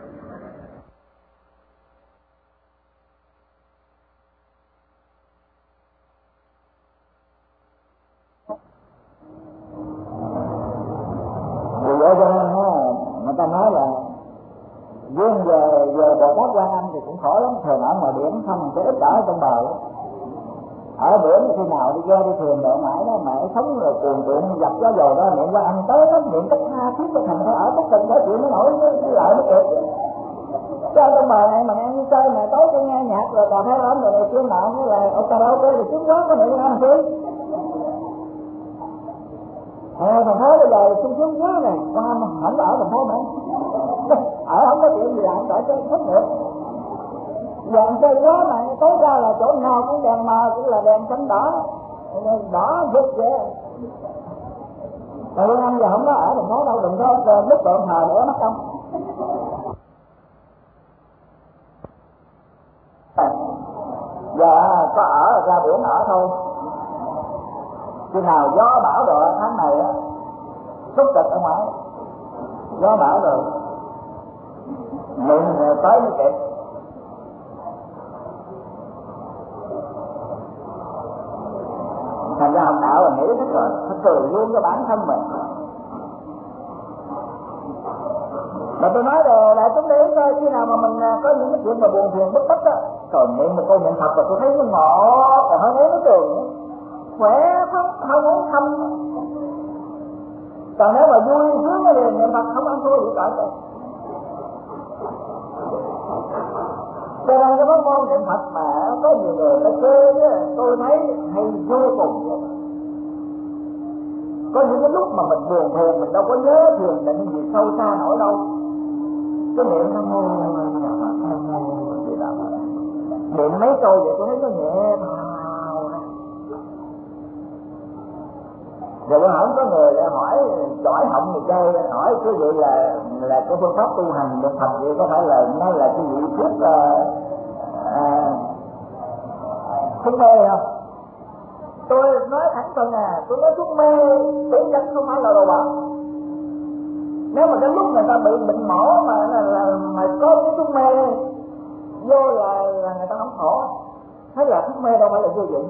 Người ta nói là riêng về về Bồ Tát Quan Âm thì cũng khổ lắm, thường ở ngoài biển không cái ít ở trong bờ. Ở biển khi nào đi ghe đi thuyền độ mãi đó, mẹ sống rồi cuồng cuộn dập gió dầu đó, niệm Quan Âm tới lắm, niệm tất tha thiết cho thành phải ở tất tình cái chuyện nó nổi cái lợi nó kịp. Chứ trong bờ này mà ăn chơi mà tối cho nghe nhạc rồi cà phê ấm rồi này kia nọ, hay là ở karaoke rồi xuống gió có niệm Quan Âm chứ. Ờ, thành phố bây giờ xuống xuống dưới này, Quan Âm không ở thành phố nữa. Ở không có chuyện gì làm, tại cho thức được. Đèn chơi quá mà tối ra là chỗ nào cũng đèn mờ, cũng là đèn xanh đỏ, đỏ rực vậy. Mà Lương Anh giờ không có ở thành phố đâu, đừng có mất tượng thờ nữa mất không. Giờ có ở ra biển ở thôi. Khi nào gió bão rồi tháng này á, xúc kịch ở ngoài, gió bão rồi, mình tới mới kịp. Thành ra học đạo là nghĩ thích rồi, phải cười luôn cho bản thân mình. Mà tôi nói rồi, lại chúng để coi khi nào mà mình có những cái chuyện mà buồn phiền bất tất á, rồi niệm một câu niệm Phật rồi tôi thấy nó ngọt, còn hơn uống cái trường nữa, khỏe không, không uống thâm. Còn nếu mà vui sướng thì niệm Phật không ăn thua gì cả. Cho nên cái pháp môn niệm Phật mà có nhiều người ta chơi á, tôi thấy hay vô cùng. Có những cái lúc mà mình buồn phiền mình đâu có nhớ thiền định gì sâu xa nổi đâu. Cái niệm Nam Mô Nam Mô gì đó, niệm mấy câu vậy tôi thấy nó nhẹ vào. Rồi bữa hổm có người lại hỏi chỏi họng người chơi, hỏi cái vị là là cái phương pháp tu hành niệm Phật vậy có phải là nó là cái vị thuốc là à, thuốc mê không? Tôi nói thẳng thôi à, tôi nói thuốc mê tự chất không phải là đồ vật. Nếu mà cái lúc người ta bị bệnh mổ mà là, là mà có cái thuốc mê vô là, là người ta không khổ. Thế là thuốc mê đâu phải là vô dụng.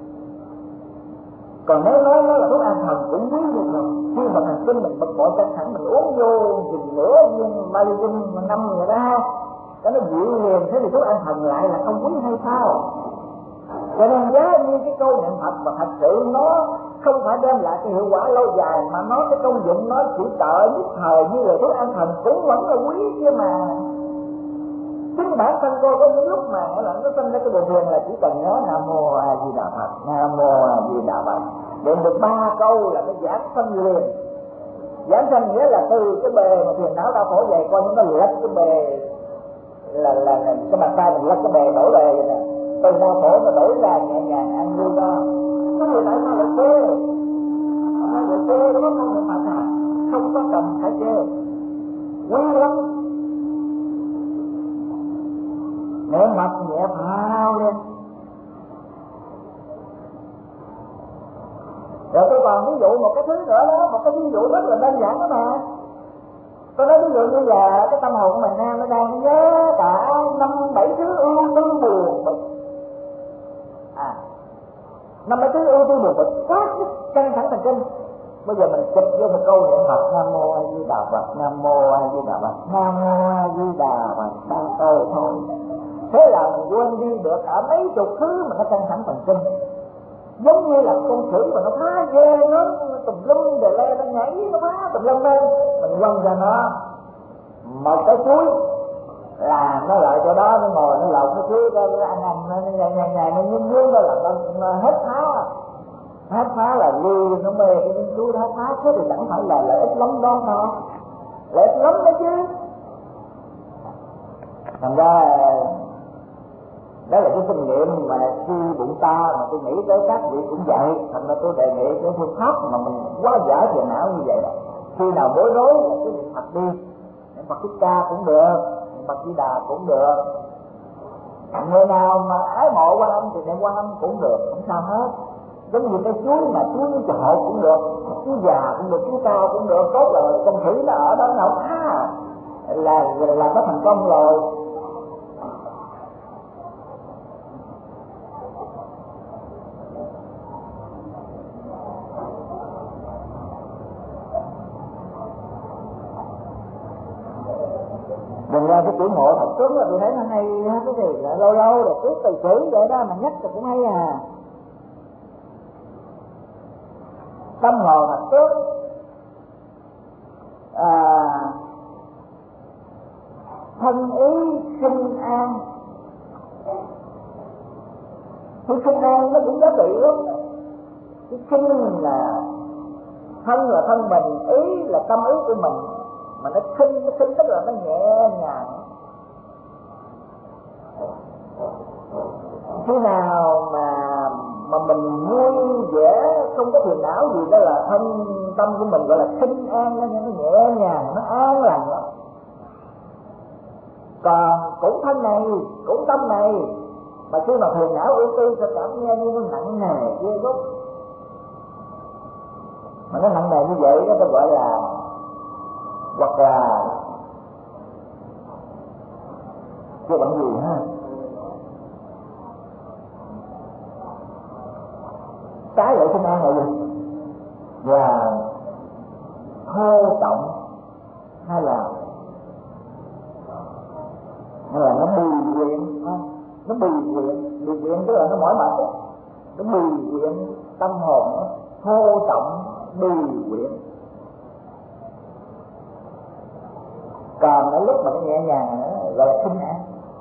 Còn nếu nói nó là thuốc an thần cũng quý được rồi. Khi mà thần kinh mình bực bội căng thẳng mình uống vô chừng nửa viên Valium năm người đó, cái nó dịu liền, thế thì thuốc an thần lại là không quý hay sao? Cho nên giá như cái câu niệm Phật mà thật sự nó không phải đem lại cái hiệu quả lâu dài, mà nó cái công dụng nó chỉ trợ nhất thời như là thuốc an thần cũng vẫn là quý chứ mà. Chính bản thân cô có những lúc mà là nó sinh ra cái buồn phiền là chỉ cần nhớ Nam Mô A Di Đà Phật, Nam Mô A Di Đà Phật, để được ba câu là nó giảng sanh liền. Giảng sanh nghĩa là từ cái bề mà phiền não đau khổ vậy, coi như nó lật cái bề là là, là cái bàn tay mình lật cái bề đổ bề vậy nè, từ đau khổ nó đổi ra nhẹ nhàng ăn vui đó. Cái người tại sao lại chê? Hai người chê nó không được mặt à, không có cần phải chê, quý lắm. Niệm Phật nhẹ phao lên. Rồi tôi còn ví dụ một cái thứ nữa đó, một cái ví dụ rất là đơn giản đó mà. Tôi nói ví dụ như là cái tâm hồn của mình đang nó đang nhớ cả năm bảy thứ ưu tư buồn bực. À, năm bảy thứ ưu tư buồn bực quá căng thẳng thần kinh. Bây giờ mình chụp vô một câu niệm Phật Nam Mô A Di Đà Phật, Nam Mô A Di Đà Phật, Nam Mô A Di Đà Phật, ba câu thôi. Thế là mình quên đi được ở mấy chục thứ mà nó căng thẳng thần kinh. Giống như là con khỉ mà nó phá ghê nó tùm lum đè le nó nhảy nó phá tùm lum lên, mình quăng ra nó một cái chuối là nó lại chỗ đó nó ngồi nó lột cái chuối ra nó ăn ăn nó nhẹ nhàng nhàng nó nhún nhún đó là nó hết phá. Hết phá là vì nó mê cái miếng chuối đó hết phá, thế thì chẳng phải là lợi ích lắm đó đâu, lợi ích lắm đó chứ. Thành ra đó là cái kinh nghiệm mà khi bụng ta mà tôi nghĩ tới các vị cũng vậy. Thành ra tôi đề nghị cái phương pháp mà mình quá giải phiền não như vậy đó, khi nào bối rối là cứ niệm Phật đi, niệm Phật Thích Ca cũng được, niệm Phật Di Đà cũng được. Người nào mà ái mộ Quan Âm thì niệm Quan Âm cũng được, không sao hết. Giống như cái chuối mà chuối với chợ cũng được, chuối già cũng được, chuối cao cũng được. Tốt là con thủy nó ở đó nó không phá là là nó thành công rồi. Đừng ra cái chữ ngộ thật cứng là tôi thấy nó hay cái gì là lâu lâu rồi cứ từ chữ vậy đó mà nhắc thì cũng hay à. Tâm hồn thật cứng à, thân ý sinh an. Thì sinh an nó cũng giá trị lắm. Cái sinh là thân là thân mình, ý là tâm ý của mình. Mà nó khinh, nó khinh tức là nó nhẹ nhàng. Khi nào mà mà mình vui vẻ không có phiền não gì, đó là thân tâm của mình gọi là sinh an, nó nhẹ nhàng, nó an lành lắm. Còn cũng thân này, cũng tâm này mà khi mà phiền não ưu tư sẽ cảm nghe như nó nặng nề ghê gớm. Mà nó nặng nề như vậy đó ta gọi là, hoặc là chưa bệnh gì ha. Cái lợi sinh an là gì? Và thô trọng hay là hay là nó bùi quyện, nó bùi quyện, bùi quyện tức là nó mỏi mệt đó, nó bùi quyện tâm hồn đó, thô trọng bùi quyện. Còn ở lúc mà nó nhẹ nhàng nữa gọi là sinh an.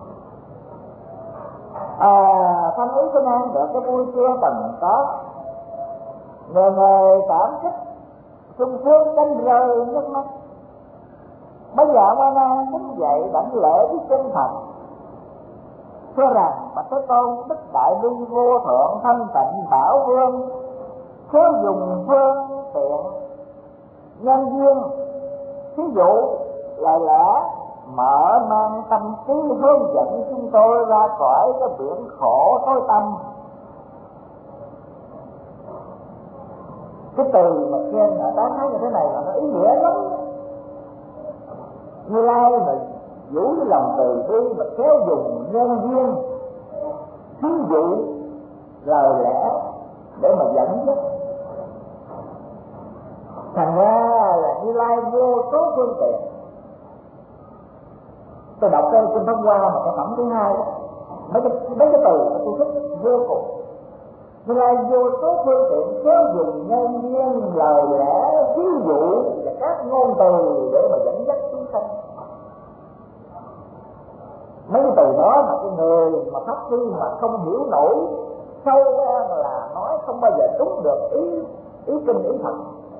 À, thanh ý sinh an được cái vui chưa tầng có, người người cảm kích sung sướng đánh rơi nước mắt. Bây giờ Quan An đứng dậy đảnh lễ với chân thật, thưa rằng bạch Thế Tôn đức đại bi vô thượng thanh tịnh bảo vương, chớ dùng phương tiện nhân duyên, thí dụ lời lẽ mở mang tâm trí hướng dẫn chúng tôi ra khỏi cái biển khổ tối tâm. Cái từ mà khen ở đáng thấy như thế này là nó ý nghĩa lắm. Như Lai mà vũ với lòng từ bi mà khéo dùng nhân duyên, thí dụ lời lẽ để mà dẫn dắt. Thành ra là Như Lai vô số phương tiện. Tôi đọc cái kinh Pháp Hoa mà cái phẩm thứ hai đó, mấy cái mấy cái từ mà tôi thích vô cùng. Như Lai vô số phương tiện khéo dùng nhân duyên lời lẽ ví dụ và các ngôn từ để mà dẫn dắt chúng sanh. Mấy cái từ đó mà cái người mà pháp sư mà không hiểu nổi sâu ra là nói không bao giờ đúng được ý ý kinh ý thật.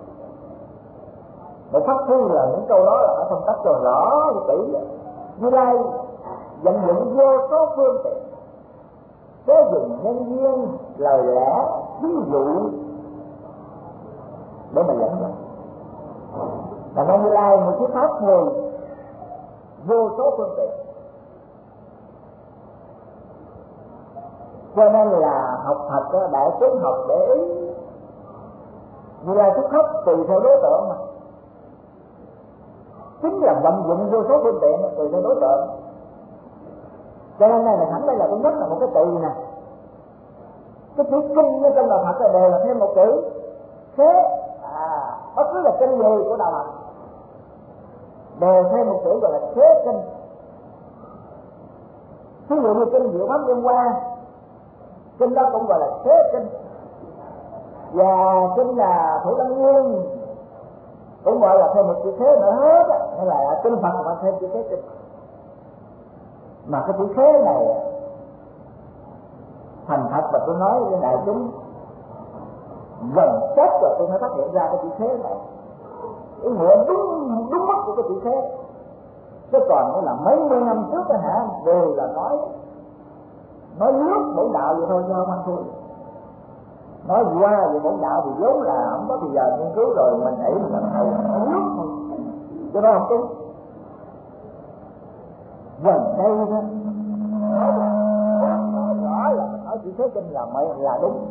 Một pháp sư là những câu đó là phải phân tích cho rõ kỹ. Như Lai vận dụng vô số phương tiện, sẽ dùng nhân duyên lời lẽ ví dụ để mà dẫn dắt. Là nên Như Lai một cái pháp người vô số phương tiện. Cho nên là học Phật đại chúng học để ý. Như Lai xuất khắp tùy theo đối tượng mà. Chính là vận dụng vô số phương tiện tùy theo đối tượng. Cho nên này là thẳng đây là tôi nhắc là một cái từ nè. Cái chữ kinh ở trong đạo Phật là đều là thêm một chữ thế. À, bất cứ là kinh gì của đạo Phật đều thêm một chữ gọi là thế kinh. Ví dụ như kinh Diệu Pháp Liên Hoa, kinh đó cũng gọi là thế kinh. Và kinh là Thủ Lăng Nguyên cũng gọi là thêm một chữ thế nữa hết á, nên là kinh Phật mà thêm chữ thế kinh. Mà cái chữ thế này thành thật và tôi nói với đại chúng gần chết rồi tôi mới phát hiện ra cái chữ thế này ý nghĩa đúng đúng mất của cái chữ thế. Chứ còn nó là mấy mươi năm trước đó hả, đều là nói nói nước bổn đạo vậy thôi, do mang thôi. Nói qua về bổn đạo thì vốn là không có thời giờ nghiên cứu rồi mình ấy mình làm thầy nói nước thôi, cho nó không đúng. Gần đây đó nói rõ là mình nói chữ thế kinh là mới là đúng.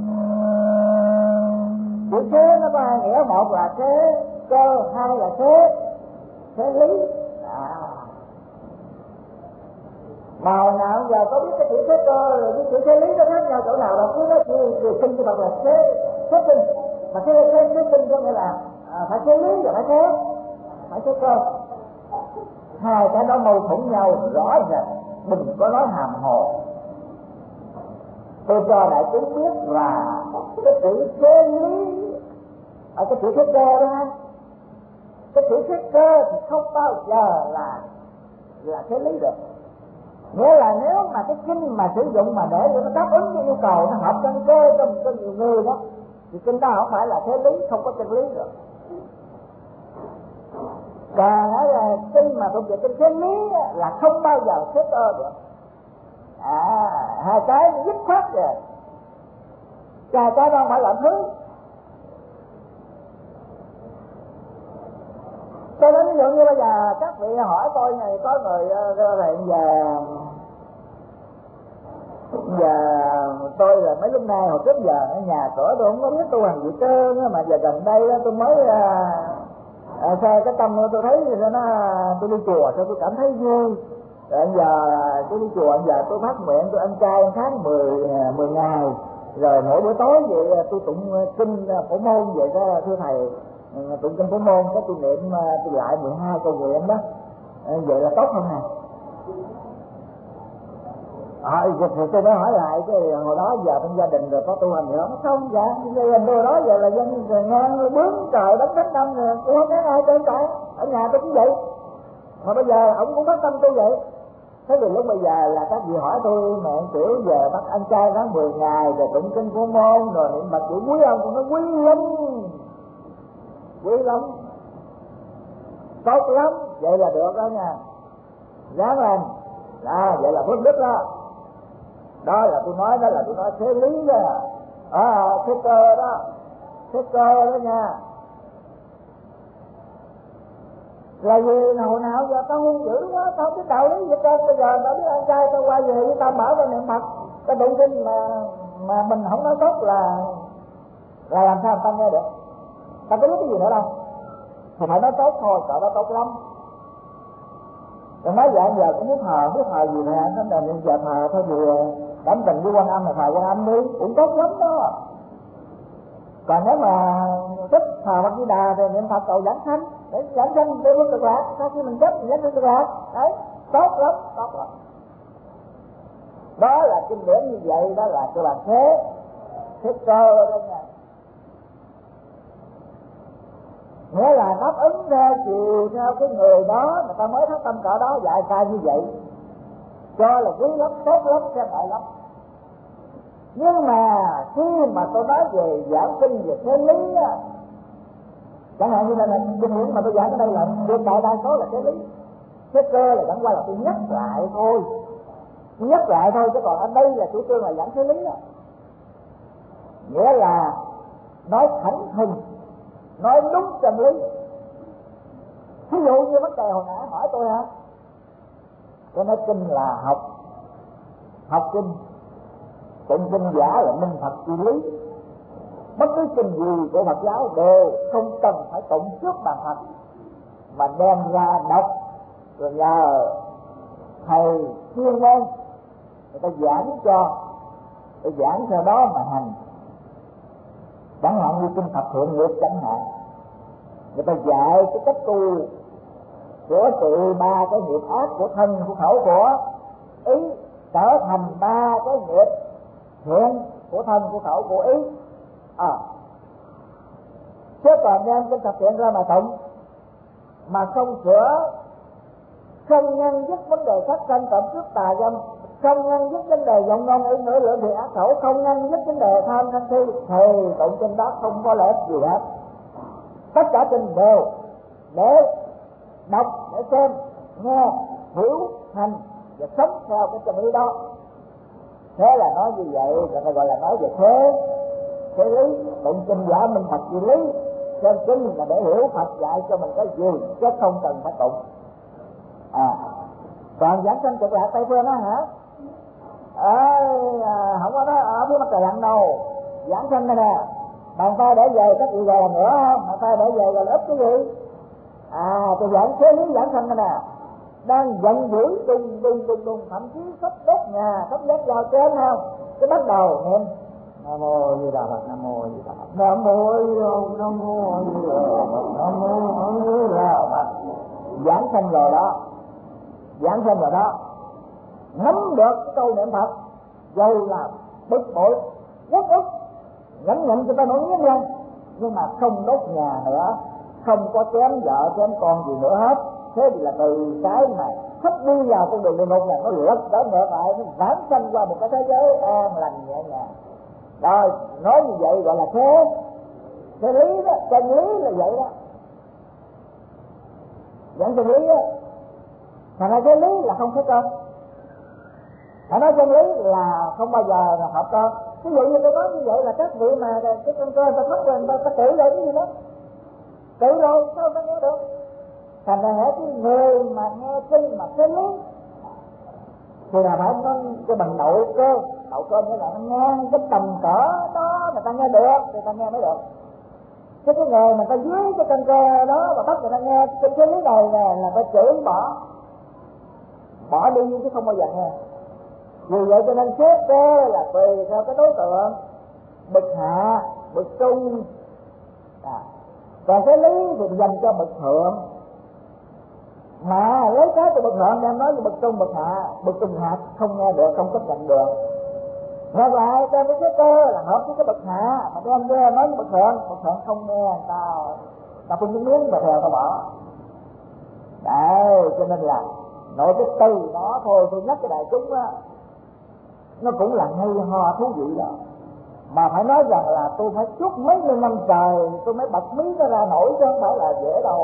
Chữ thế nó có hai nghĩa, một là thế cơ, hai là thế thế lý. À, mà hồi nào giờ có biết cái chữ thế cơ rồi cái chữ thế lý nó khác nhau chỗ nào đâu, cứ nói chữ kinh cho bằng là thế thế kinh, mà cái thế thế kinh có nghĩa là à, phải thế lý rồi phải thế phải thế cơ. Hai cái đó mâu thuẫn nhau rõ ràng, đừng có nói hàm hồ. Tôi cho đại chúng biết là cái chữ thế lý ở cái chữ thế cơ đó, cái chữ thế cơ thì không bao giờ là là thế lý được. Nghĩa là nếu mà cái kinh mà sử dụng mà để cho nó đáp ứng cái yêu cầu nó hợp chân cơ cho, cho nhiều người đó thì kinh đó không phải là thế lý, không có chân lý được. Còn là kinh mà thuộc về kinh thế lý là không bao giờ thế cơ được. À, hai cái nó dứt khoát rồi, hai cái đó không phải là thứ. Cho nên ví dụ như bây giờ các vị hỏi tôi này, có người này giờ giờ tôi là mấy lúc nay hồi trước giờ ở nhà cửa tôi không có biết tu hành gì trơn, mà giờ gần đây tôi mới à, à, sao cái tâm tôi thấy nó tôi đi chùa sao tôi cảm thấy vui. Rồi giờ tôi đi chùa, giờ tôi phát nguyện tôi ăn chay ăn tháng mười mười ngày, rồi mỗi buổi tối vậy tôi tụng kinh phổ môn vậy đó thưa thầy, tụng kinh phổ môn cái tôi niệm tôi lại mười hai câu nguyện đó, vậy là tốt không nè? À, thì tôi mới hỏi lại cái hồi đó giờ trong gia đình rồi có tu hành gì không? Không, dạ gia đình tôi đó giờ là dân ngang bướng trời đánh đánh năm rồi tôi không thấy ai trơn trọi, ở nhà tôi cũng vậy, mà bây giờ ông cũng phát tâm tu vậy. Thế thì lúc bây giờ là các vị hỏi tôi mẹ kiểu giờ bắt ăn chay tháng mười ngày rồi tụng kinh phổ môn rồi niệm Phật chữ quý không? Tôi nói quý lắm, quý lắm, tốt lắm, vậy là được đó nha, ráng lên, à, vậy là phước đức đó. Đó là tôi nói, đó là tôi nói thế lý đó, à, thế cơ đó, thế cơ đó nha. Là vì hồi nào giờ tao hung dữ quá, tao biết đạo lý vậy trơn, bây giờ tao biết ăn chay, tao qua về với tao mở ra niệm Phật, tao tụng kinh mà mà mình không nói tốt là là làm sao tao nghe được? Tao có biết cái gì nữa đâu, thì phải nói tốt thôi, cỡ đó tốt lắm. Rồi nói vậy giờ cũng muốn thờ, muốn thờ gì nè, nó là giờ thờ thôi thì cảm tình với Quan Âm là thờ Quan Âm đi, cũng tốt lắm đó. Còn nếu mà thích thờ Phật Di Đà thì niệm Phật cầu giảng sanh, để giảng sanh để bước cực lạc, sau khi mình chết thì giảng cực lạc, đấy, tốt lắm, tốt lắm. Đó là kinh điển như vậy, đó là cái bàn thế, thế cơ đó nha. Nghĩa là đáp ứng theo chiều theo cái người đó, người ta mới phát tâm cỡ đó dạy sai như vậy, cho là quý lắm, tốt lắm, xem lại lắm. Nhưng mà khi mà tôi nói về giảng kinh về thế lý á, chẳng hạn như là kinh điển mà tôi giảng ở đây là tuyệt đại đa số là thế lý, thế cơ là chẳng qua là tôi nhắc lại thôi, tôi nhắc lại thôi, chứ còn ở đây là chủ trương là giảng thế lý á. Nghĩa là nói thẳng thừng, nói đúng chân lý. Ví dụ như vấn đề hồi nãy hỏi tôi hả, tôi nói kinh là học, học kinh, tụng kinh giả là minh Phật trị lý. Bất cứ kinh gì của Phật giáo đều không cần phải tụng trước bàn Phật, mà đem ra đọc rồi nhờ thầy chuyên môn người ta giảng cho, người ta giảng theo đó mà hành. Chẳng hạn như kinh Phật Thượng Nghiệp chẳng hạn, người ta dạy cái cách tu của trị ba cái nghiệp ác của thân, của khẩu, của ý, trở thành ba cái nghiệp thiện của thân, của khẩu, của ý. À, chứ còn đem kinh Phật Thiện ra mà tụng mà không sửa, không ngăn dứt vấn đề sát sanh trộm cướp tà dâm, không ngăn dứt vấn đề giọng ngôn ý ngữ lưỡng thiện ác khẩu, không ngăn dứt vấn đề tham sân si, thì tụng kinh đó không có lợi ích gì hết. Tất cả kinh đều để đọc, để xem, nghe, hiểu, hành và sống theo cái chân lý đó. Thế là nói như vậy, người ta gọi là nói về thế, thế lý. Tụng kinh giả minh Phật trị lý, xem kinh là để hiểu Phật dạy cho mình cái gì, chứ không cần phải tụng. À, còn giảng sanh cực lạc Tây Phương đó hả? À, không có đó ở phía Bắc Trời Lặn đâu. Giảng sanh đây nè, bàn tay để về các vị về nữa không? Bàn tay để về là ít cái gì? À, tôi giảng thế lý giảng sanh đây nè, đang giận dữ đùng đùng đùng đùng, thậm chí sắp đốt nhà, sắp dắt vào trên không? Cái bắt đầu niệm Nam mô Di Đà Phật, Nam mô Di Đà Phật, Nam mô Di Đà Phật, Nam mô Di Đà Phật, Nam mô Di Đà Phật. Giảng sanh rồi đó, giảng sanh rồi đó, nắm được cái câu niệm Phật, dầu là bực bội, uất ức, nhẫn nhịn cho ta nổi nghiến răng, nhưng mà không đốt nhà nữa, không có chém vợ chém con gì nữa hết. Thế thì là từ cái mà sắp đi vào con đường địa ngục này, nó lật trở ngược lại, nó vãng sanh qua một cái thế giới an lành nhẹ nhàng. Rồi nói như vậy gọi là thế, thế lý đó, chân lý là vậy đó, dẫn chân lý đó. Thành ra thế lý là không thế cơ. Hãy nói chân lý là không bao giờ là hợp cơ. Ví dụ như tôi nói như vậy là các vị mà cái con cơ ta thấp lên ta, ta kỹ lại cái gì đó, kỹ rồi sao ta nghe được? Thành ra hễ cái người mà nghe kinh mà cái lý thì là phải có cái bằng nội cơ. Nội cơ nghĩa là nó ngang cái tầm cỡ đó người ta nghe được, người ta nghe mới được. Chứ cái người mà ta dưới cái căn cơ đó và bắt người ta nghe cái cái lý này nè là ta chửi bỏ, bỏ đi chứ không bao giờ nghe. Vì vậy cho nên xét cơ là tùy theo cái đối tượng, bậc hạ, bậc trung, à. Còn cái lý thì dành cho bậc thượng, mà lấy cái từ bậc thượng đem nói với bậc trung bậc hạ, bậc trung hạ không nghe được, không chấp nhận được. Ngược lại trên cái cái cơ là hợp với cái bậc hạ, mà đem nghe nói với bậc thượng, bậc thượng không nghe, ta ta không những miếng mà theo ta bỏ. Đấy, cho nên là nội cái từ đó thôi tôi nhắc cái đại chúng á, nó cũng là hay ho thú vị đó. Mà phải nói rằng là tôi phải suốt mấy mươi năm trời tôi mới bật mí nó ra nổi, chứ không phải là dễ đâu.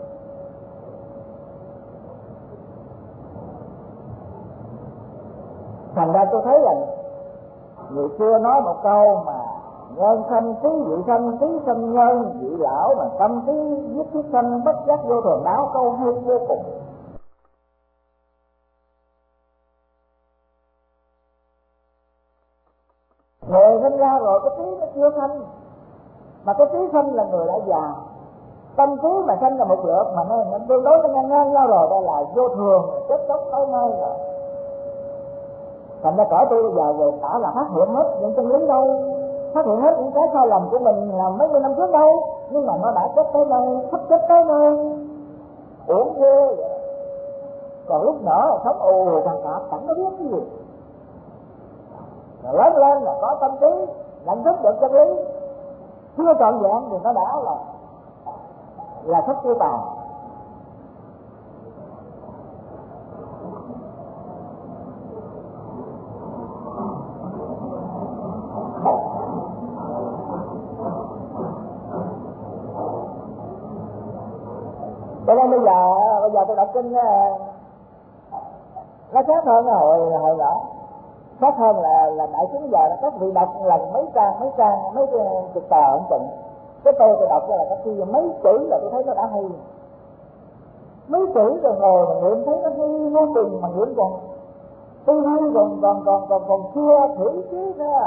Thành ra tôi thấy rằng người xưa nói một câu mà nhân sanh trí vị sanh, trí sanh nhân, vị lão mà tâm trí giết thiết sanh, bất giác vô thường đáo, câu hay vô cùng. Người sinh ra rồi cái trí nó chưa sanh, mà cái trí sanh là người đã già. Tâm trí mà sanh là một lượt mà nó, nó tương đối nó ngang ngang nhau rồi, đây là vô thường, chết chóc tới nơi rồi. Thành ra cỡ tôi bây giờ về đã là phát hiện hết những chân lý đâu, phát hiện hết những cái sai lầm của mình làm mấy mươi năm trước đâu, nhưng mà nó đã chết tới nơi, sắp chết tới nơi, uổng ghê vậy. Còn lúc nhỏ là sống ù càng cả chẳng có biết cái gì. Rồi lớn lên là có tâm trí, nhận thức được chân lý, chưa trọn vẹn thì nó đã là là thất tiêu tàn. Cho nên bây giờ bây giờ tôi đọc kinh nó khác hơn hồi hồi nhỏ, khác hơn là là đại chúng giờ là các vị đọc lần mấy trang mấy trang mấy chục tờ ẩn chừng. Cái tôi tôi đọc là cái khi mấy chữ là tôi thấy nó đã hay, mấy chữ rồi ngồi mà niệm thấy nó hay vô cùng, mà niệm còn tư duy còn còn còn còn còn chưa thử chứ nữa.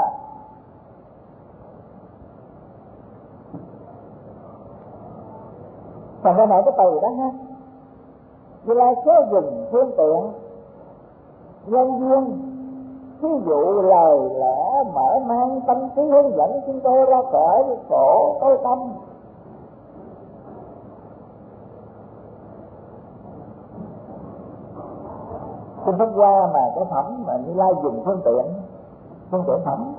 Thành ra nói cái từ đó ha, Như Lai số dùng phương tiện nhân duyên, ví dụ lời lẽ mở mang tâm trí hướng dẫn chúng tôi ra cõi khổ tối tâm. Xin pháp qua mà cái phẩm mà Như Lai dùng phương tiện, phương tiện phẩm.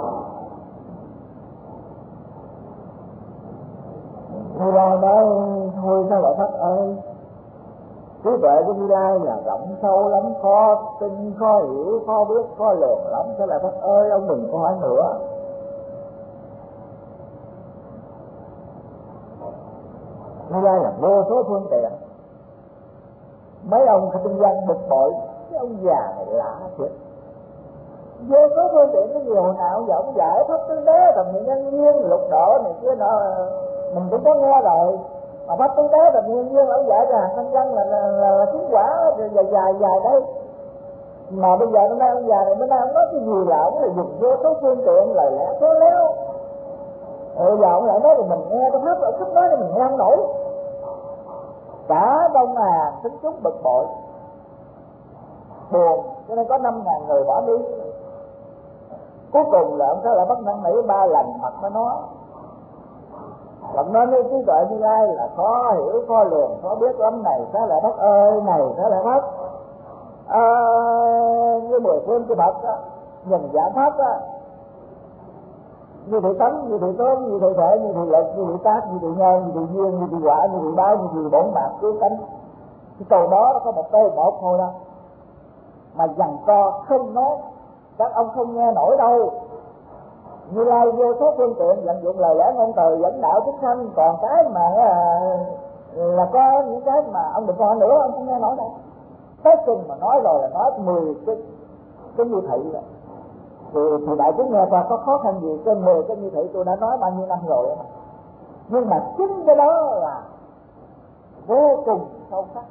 Như Lai nói thôi sao lại Pháp ơi, trí tuệ của Như Lai là rộng sâu lắm, khó tin, khó hiểu, khó biết, khó lường lắm. Thế là Pháp ơi ông đừng có hỏi nữa. Như Lai là vô số phương tiện. Mấy ông kinh doanh bực bội, cái ông già này lạ thiệt. Vô số phương tiện cái gì hồi nào giờ ông giải pháp tứ đế, tầm niệm nhân duyên, lục độ này kia nọ mình cũng có nghe rồi. Mà pháp tứ đế tầm niệm duyên ông giải ra thanh văn là là, là, là chứng quả dài dài dài đây. Mà bây giờ hôm nay ông già này bữa nay ông nói cái gì là ông là dùng vô số phương tiện lời lẽ số léo. Bây giờ ông lại nói thì mình nghe cái pháp ở khúc đó thì mình nghe không nổi. Cả đông hàng tính chúng bực bội buồn, cho nên có năm ngàn người bỏ đi. Cuối cùng là ông ta lại bắt năn nỉ ba lần Phật mới nói. Phật nói với trí tuệ Như Lai là khó hiểu, khó lường, khó biết lắm này. Thế là Phật ơi, này thế là Phật à, như mười phương của Phật á, nhìn giả Pháp á, như thị tánh, như thị tướng, như thị thể, như thị lực, như thị tác, như thị nhân, như thị duyên, như thị quả, như thị báo, như thị bổn mạng cứu cánh. Cái câu đó nó có một câu một thôi đó, mà dằn co không nói, các ông không nghe nổi đâu. Như Lai vô số phương tiện vận dụng lời lẽ ngôn từ dẫn đạo chúng sanh, còn cái mà là, là có những cái mà ông đừng có nữa, ông không nghe nổi đâu. Tới chừng mà nói rồi là nói mười cái cái như thị rồi. Thì, thì đại chúng nghe qua có khó khăn gì? Cái mười cái như thị tôi đã nói bao nhiêu năm rồi, nhưng mà chính cái đó là vô cùng sâu sắc,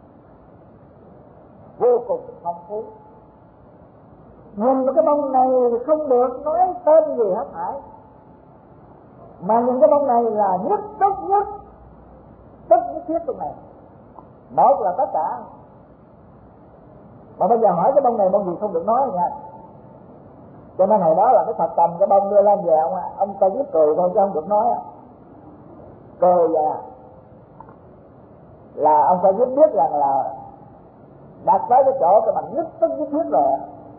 vô cùng phong phú. Nhìn cái bông này không được nói tên gì hết thảy, mà nhìn cái bông này là nhất tốt nhất, tất nhất thiết trong này. Một là tất cả. Mà bây giờ hỏi cái bông này bông gì không được nói nha. Cho nên hồi đó là cái Phật cầm cái bông đưa lên về ông ông ta giúp cười thôi chứ không được nói. Cười vậy là ông ta giúp biết rằng là đạt tới cái chỗ cái bằng nhất tất nhất thiết rồi,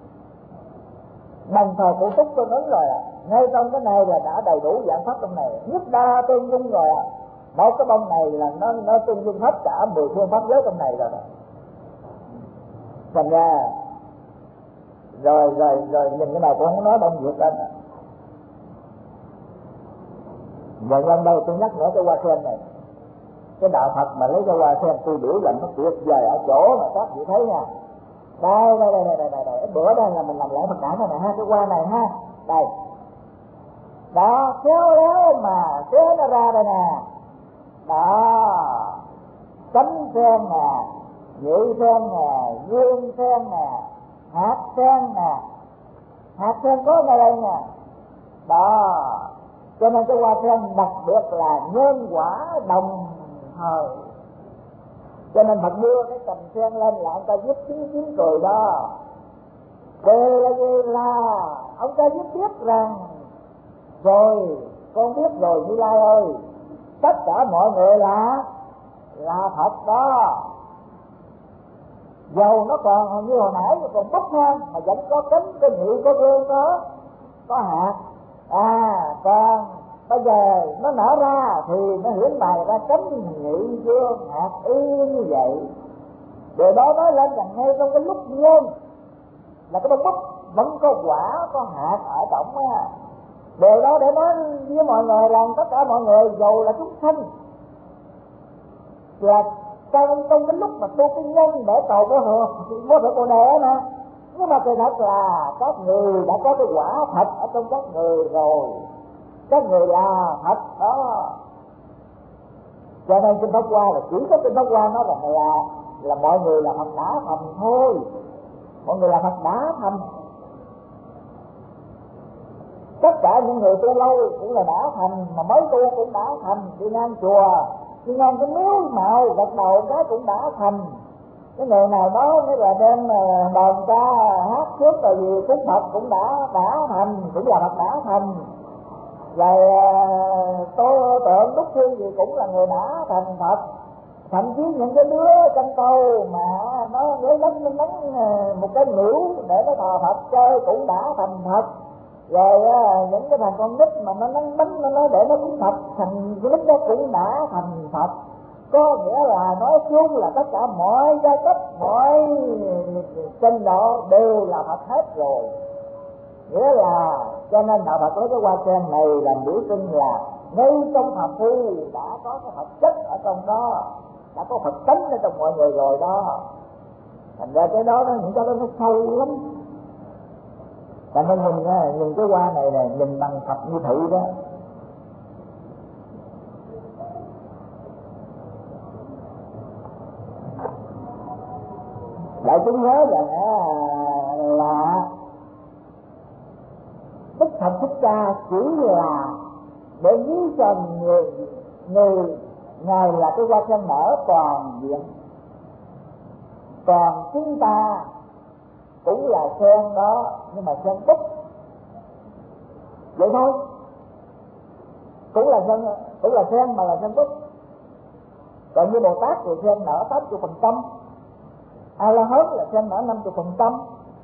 đồng thời cụ túc tương ứng rồi. Ngay trong cái này là đã đầy đủ dạng pháp trong này, nhất đa tương dung rồi. Một cái bông này là nó nó tương dung hết cả mười phương pháp giới trong này rồi. Thành ra rồi rồi rồi nhìn cái này cũng không nói bông Việt lên. Và nhân đây tôi nhắc nữa cái hoa sen này, cái đạo Phật mà lấy cái hoa sen tôi biểu lệnh nó tuyệt vời ở chỗ mà các vị thấy nha. Đây đây đây đây đây đây, đây. Bữa đây là mình làm lễ Phật đản này nè ha, cái hoa này ha, đây đó, khéo léo mà xé nó ra đây nè, đó, cánh sen nè, nhị sen nè, dương sen nè, hạt sen nè, hạt sen có ngay đây nè, đó. Cho nên cái hoa sen đặc biệt là nhân quả đồng thời. Cho nên Phật đưa cái cành sen lên là ông ta giúp tiếng tiếng cười đó. Cười là gì? Là ông ta giúp biết rằng rồi con biết rồi Như Lai ơi, tất cả mọi người là là Phật đó. Dầu nó còn như hồi nãy nó còn bốc hơn mà vẫn có cánh, có nhị, có gương, có có hạt. À còn bây giờ nó nở ra thì nó hiển bày ra cánh, nhị, dương, hạt y như vậy. Điều đó nói lên rằng ngay trong cái lúc nhân là cái bông búp vẫn có quả, có hạt ở trong á. Điều đó để nói với mọi người rằng tất cả mọi người dầu là chúng sanh là trong, trong cái lúc mà tu cái nhân để cầu cái hồn có thể bồ đề mà. Nhưng mà kỳ thật là các người đã có cái quả thật ở trong các người rồi, các người là thật đó. Cho nên kinh Pháp Hoa là chỉ có kinh Pháp Hoa nói rằng là là mọi người là Phật đã thành thôi, mọi người là Phật đã thành. Tất cả những người tu lâu cũng là đã thành, mà mới tu cũng đã thành. Đi ngang chùa, đi ngang cái miếu mạo gật đầu cái cũng đã thành. Cái người nào đó mới là đem đờn ca hát trước tại vì cúng Phật cũng đã đã thành, cũng là Phật đã thành. Rồi tô tượng đúc thư gì cũng là người đã thành Phật. Thậm chí những cái đứa trong câu mà nó lấy lắm nó đánh một cái miễu để nó thờ Phật chơi cũng đã thành Phật. Rồi những cái thằng con nít mà nó nắng bánh nó nói để nó cúng Phật, thành cái lúc đó cũng đã thành Phật. Có nghĩa là nói chung là tất cả mọi giai cấp, mọi trình độ đều là Phật hết rồi. Nghĩa là cho nên đạo Phật lấy cái hoa sen này làm biểu trưng là ngay trong phàm phu đã có cái Phật chất ở trong đó, đã có Phật tánh ở trong mọi người rồi đó. Thành ra cái đó, những cái đó nó sâu lắm. Thành nên nhìn, nhìn cái hoa này nè, nhìn bằng Phật như thị đó. Đại chúng nhớ rằng là Đức Phật Thích Ca chỉ là để ví cho người, người Ngài là cái hoa sen nở toàn diện. Còn chúng ta cũng là sen đó, nhưng mà sen búp vậy thôi. Cũng là sen, cũng là sen mà là sen búp. Còn như Bồ Tát thì sen nở tám mươi phần trăm, A La Hán là sen nở năm mươi phần trăm.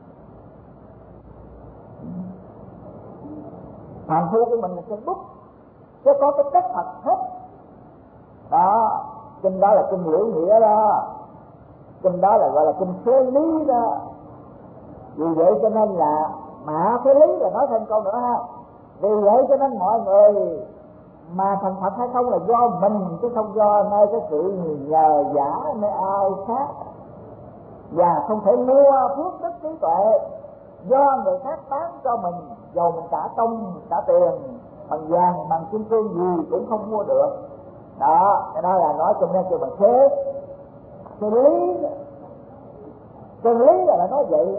Phàm phu của mình là sen búp, chứ có cái chất thật hết đó. Kinh đó là kinh Liễu Nghĩa đó, kinh đó là gọi là kinh phế lý đó. Vì vậy cho nên là mà phế lý là nói thêm câu nữa ha. Vì vậy cho nên mọi người mà thành Phật hay không là do mình, chứ không do nơi cái sự nhờ giả nơi ai khác. Và không thể mua phước đức trí tuệ do người khác bán cho mình, dầu mình trả công trả tiền bằng vàng bằng kim cương gì cũng không mua được. Đó, cái đó là nói cho nên kêu bằng thế. Chân lý, chân lý là nói vậy.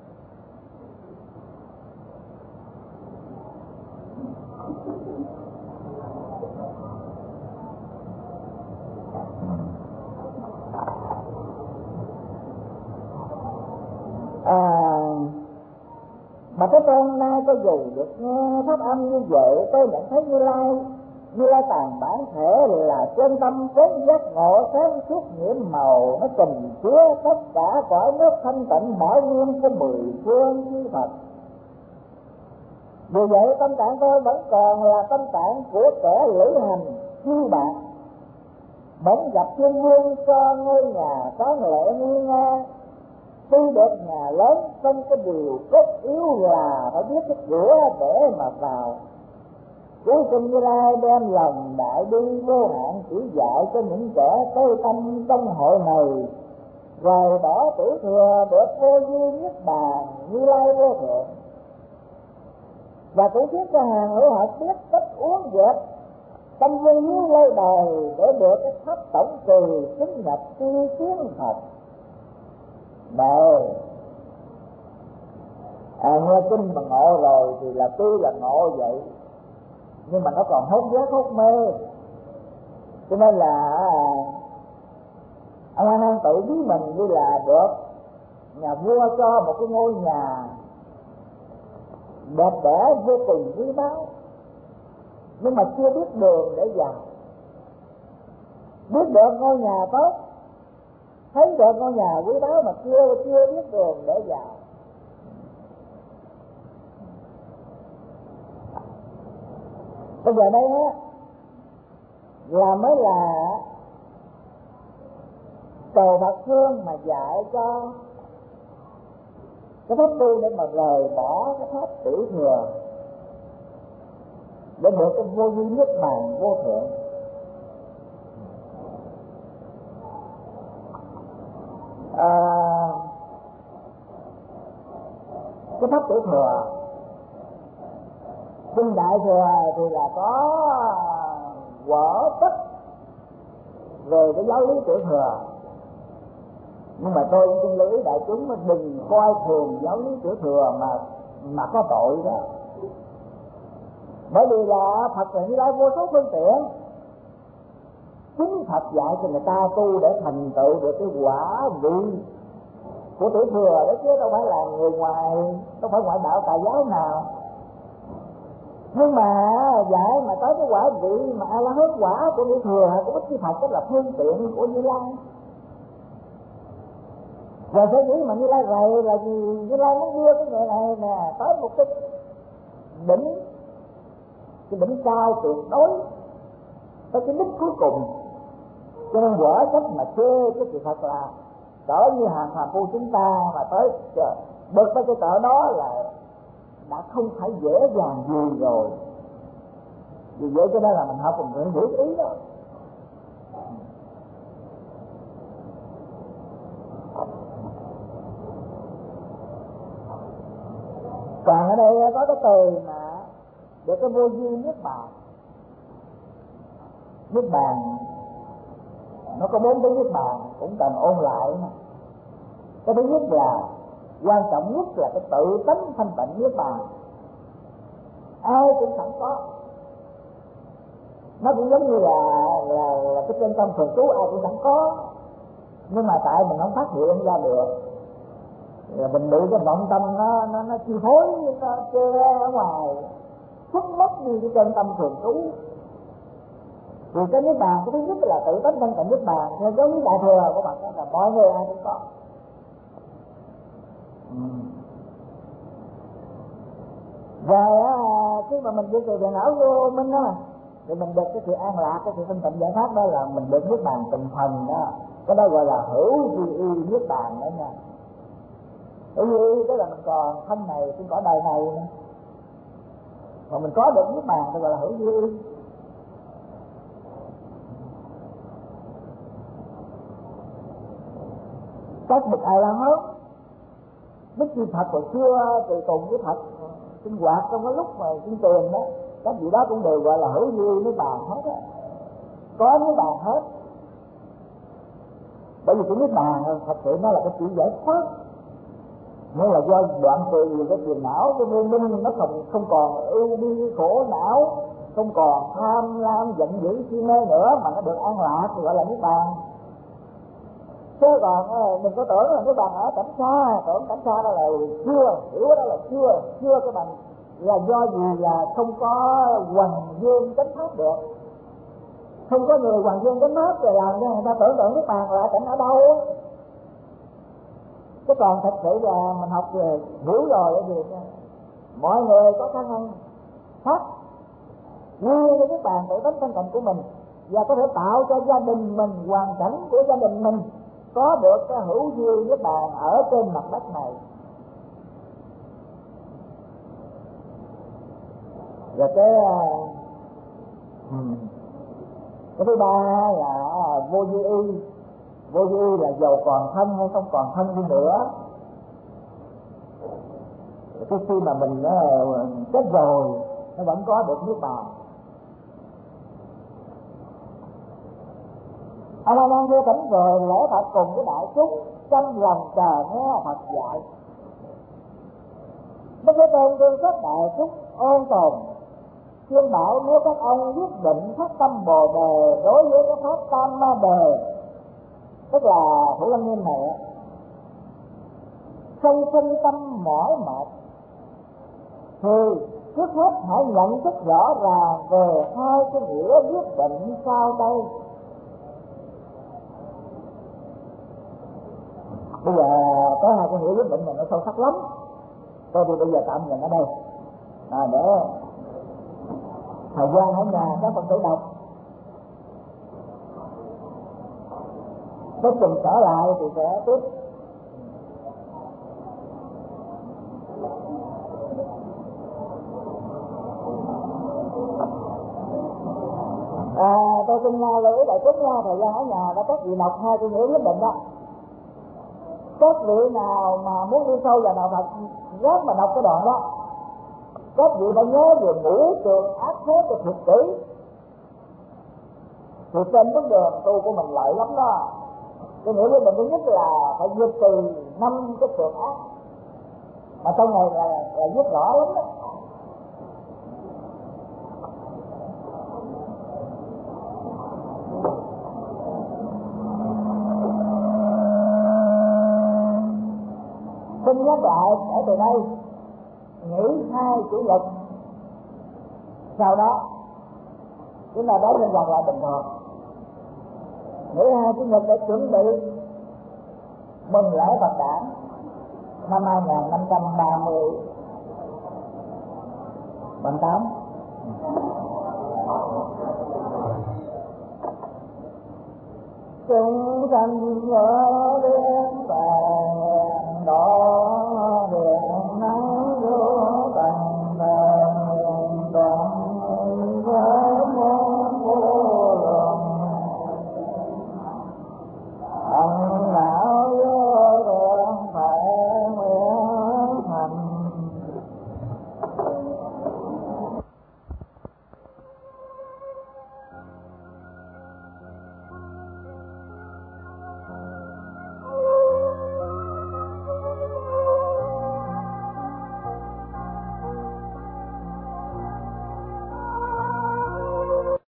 À, mà cái con nay có dù được nghe pháp âm như vậy, tôi nhận thấy Như Lai, Như Lai tàn bản thể là chân tâm vốn giác ngộ sáng suốt nhiễm màu, nó trùm chứa tất cả cõi nước thanh tịnh bảo nguyên của mười phương chư Phật. Vì vậy tâm trạng tôi vẫn còn là tâm trạng của kẻ lữ hành phiêu bạc, bỗng gặp thiên vương cho ngôi nhà sáng lệ nguy nga. Tuy được nhà lớn không có điều cốt yếu là phải biết cái cửa để mà vào. Cuối cùng Như Lai đem lòng đại bi vô hạn chỉ dạy cho những kẻ tối tâm trong hội này, rồi bỏ tử thừa được vô vi niết bàn Như Lai vô thượng. Và cũng khiến cho hàng hữu hợp biết cách uống dẹp tâm vương hiếu lâu đời để được cái pháp tổng trì chứng nhập tri kiến Phật. Đây, à, nghe kinh mà ngộ rồi thì là tuy là ngộ vậy, nhưng mà nó còn hốt giác hốt mê. Cho nên là ông An An tự biết mình như là được nhà vua cho một cái ngôi nhà đẹp đẽ vô cùng quý báu, nhưng mà chưa biết đường để vào. Biết được ngôi nhà tốt, thấy được ngôi nhà quý báu mà chưa chưa biết đường để vào. Bây giờ đây á là mới là cầu Phật thương mà dạy cho cái pháp tu để mà rời bỏ cái pháp tiểu thừa để được cái vô vi niết bàn vô thượng. À, cái pháp tiểu thừa, kinh đại thừa thì là có vở tích về cái giáo lý tiểu thừa, nhưng mà tôi xin lưu ý đại chúng đừng coi thường giáo lý tiểu thừa mà mà có tội đó. Bởi vì là Phật là Như Lai vô số phương tiện, chính Phật dạy cho người ta tu để thành tựu được cái quả vị của tiểu thừa đấy, chứ đâu phải là người ngoài, đâu phải ngoại đạo tà giáo nào. Nhưng mà dạy mà tới cái quả vị mà A La Hán quả của tiểu thừa của Bích Chi Phật, tức là phương tiện của Như Lai. Rồi sở dĩ mà Như Lai rầy là gì? Như Lai muốn đưa cái người này nè tới một cái đỉnh, cái đỉnh cao tuyệt đối, tới cái đích cuối cùng. Cho nên vở cách mà chê cái sự thật là cỡ như hàng phàm phu chúng ta mà tới bực tới cái cỡ đó là đã không phải dễ dàng gì rồi. Vì vậy cho nên là mình học mình phải hiểu ý đó. Còn ở đây có cái từ mà để cái vô vi niết bàn. Niết bàn nó có bốn cái niết bàn cũng cần ôn lại. Cái thứ nhất là quan trọng nhất là cái tự tánh thanh tịnh niết bàn, ai cũng sẵn có. Nó cũng giống như là là, là cái chân tâm thường trú ai cũng sẵn có, nhưng mà tại mình không phát hiện ra được, là mình bị cái vọng tâm nó nó nó chi phối, nó che ở ngoài, khuất mất đi cái chân tâm thường trú. Vì cái niết bàn cái thứ nhất là tự tánh thanh tịnh niết bàn, theo giống như đại thừa của bạn là mọi người ai cũng có. Rồi á, khi mà mình đi từ phiền não vô minh á, thì mình được cái sự an lạc, cái sự thanh tịnh giải thoát, đó là mình được niết bàn từng phần đó. Cái đó gọi là hữu vi y niết bàn đó nha. Hữu vi y tức là mình còn thân này trên cõi đời này nữa, mà mình có được niết bàn thì gọi là hữu vi y. Các bậc A La Hán Đức Chi Phật hồi xưa từ tùng với Phật sinh hoạt trong cái lúc mà sinh tiền đó, các vị đó cũng đều gọi là hữu duyên với bàn hết á, có với bàn hết. Bởi vì cái niết bàn thật sự nó là cái sự giải thoát, nên là do đoạn trừ cái phiền não, cái vô minh nó không không còn ưu bi khổ não, không còn tham lam giận dữ si mê nữa, mà nó được an lạc thì gọi là niết bàn. Chứ còn đừng có tưởng là cái bàn ở cảnh xa, tưởng cảnh xa đó là chưa, hiểu đó là chưa, chưa cái bằng là do gì là không có hoàng dương chánh pháp được, không có người hoàng dương chánh pháp rồi làm cho người ta tưởng tượng cái bàn là cảnh ở đâu. Chứ còn thật sự là mình học rồi hiểu rồi thì mọi người có khả năng phát nguyên cái bàn tự tánh thanh tịnh của mình, và có thể tạo cho gia đình mình, hoàn cảnh của gia đình mình có được cái hữu duyên với bàn ở trên mặt đất này. Rồi cái cái thứ ba là vô dư y. Vô dư y là dầu còn thân hay không còn thân đi nữa, cái khi mà mình chết rồi nó vẫn có được niết bàn. A La Nan vô cảnh rồi lễ Phật cùng với đại chúng trong lòng chờ nghe Phật dạy. Đức Thế Tôn thương các đại chúng ôn tồn khuyên bảo nếu các ông quyết định phát tâm bồ đề đối với cái pháp tam ma đề, tức là Thủ Lăng Nghiêm này, không phân tâm mỏi mệt, thì trước hết hãy nhận thức rõ ràng về hai cái nghĩa quyết định sau đây. Bây giờ có hai cái nghĩa quyết định này nó sâu sắc lắm, tôi thì bây giờ tạm dừng ở đây à, để thời gian ở nhà các Phật tử đọc. Nếu chừng trở lại thì sẽ tiếp. À, tôi xin lưu ý đại chúng nha, thời gian ở nhà đã các vị đọc hai cái nghĩa quyết định đó. Các vị nào mà muốn đi sâu vào đạo Phật ráng mà đọc cái đoạn đó, các vị phải nhớ về ngũ trường ác thế của thực kỷ, thì trên bước đường tu của mình lợi lắm đó. Cái nghĩa quyết định thứ nhất là phải vượt từ năm cái trường ác, mà trong này là, là viết rõ lắm đó. Xin nhắc lại ở từ đây, nghỉ hai chủ nhật, sau đó chúng ta đến lên dòng lại bình thường. Nghỉ hai chủ nhật để chuẩn bị mừng lễ Phật đản năm hai nghìn năm trăm ba mươi bằng tám. Chúng sanh nhớ đến Phật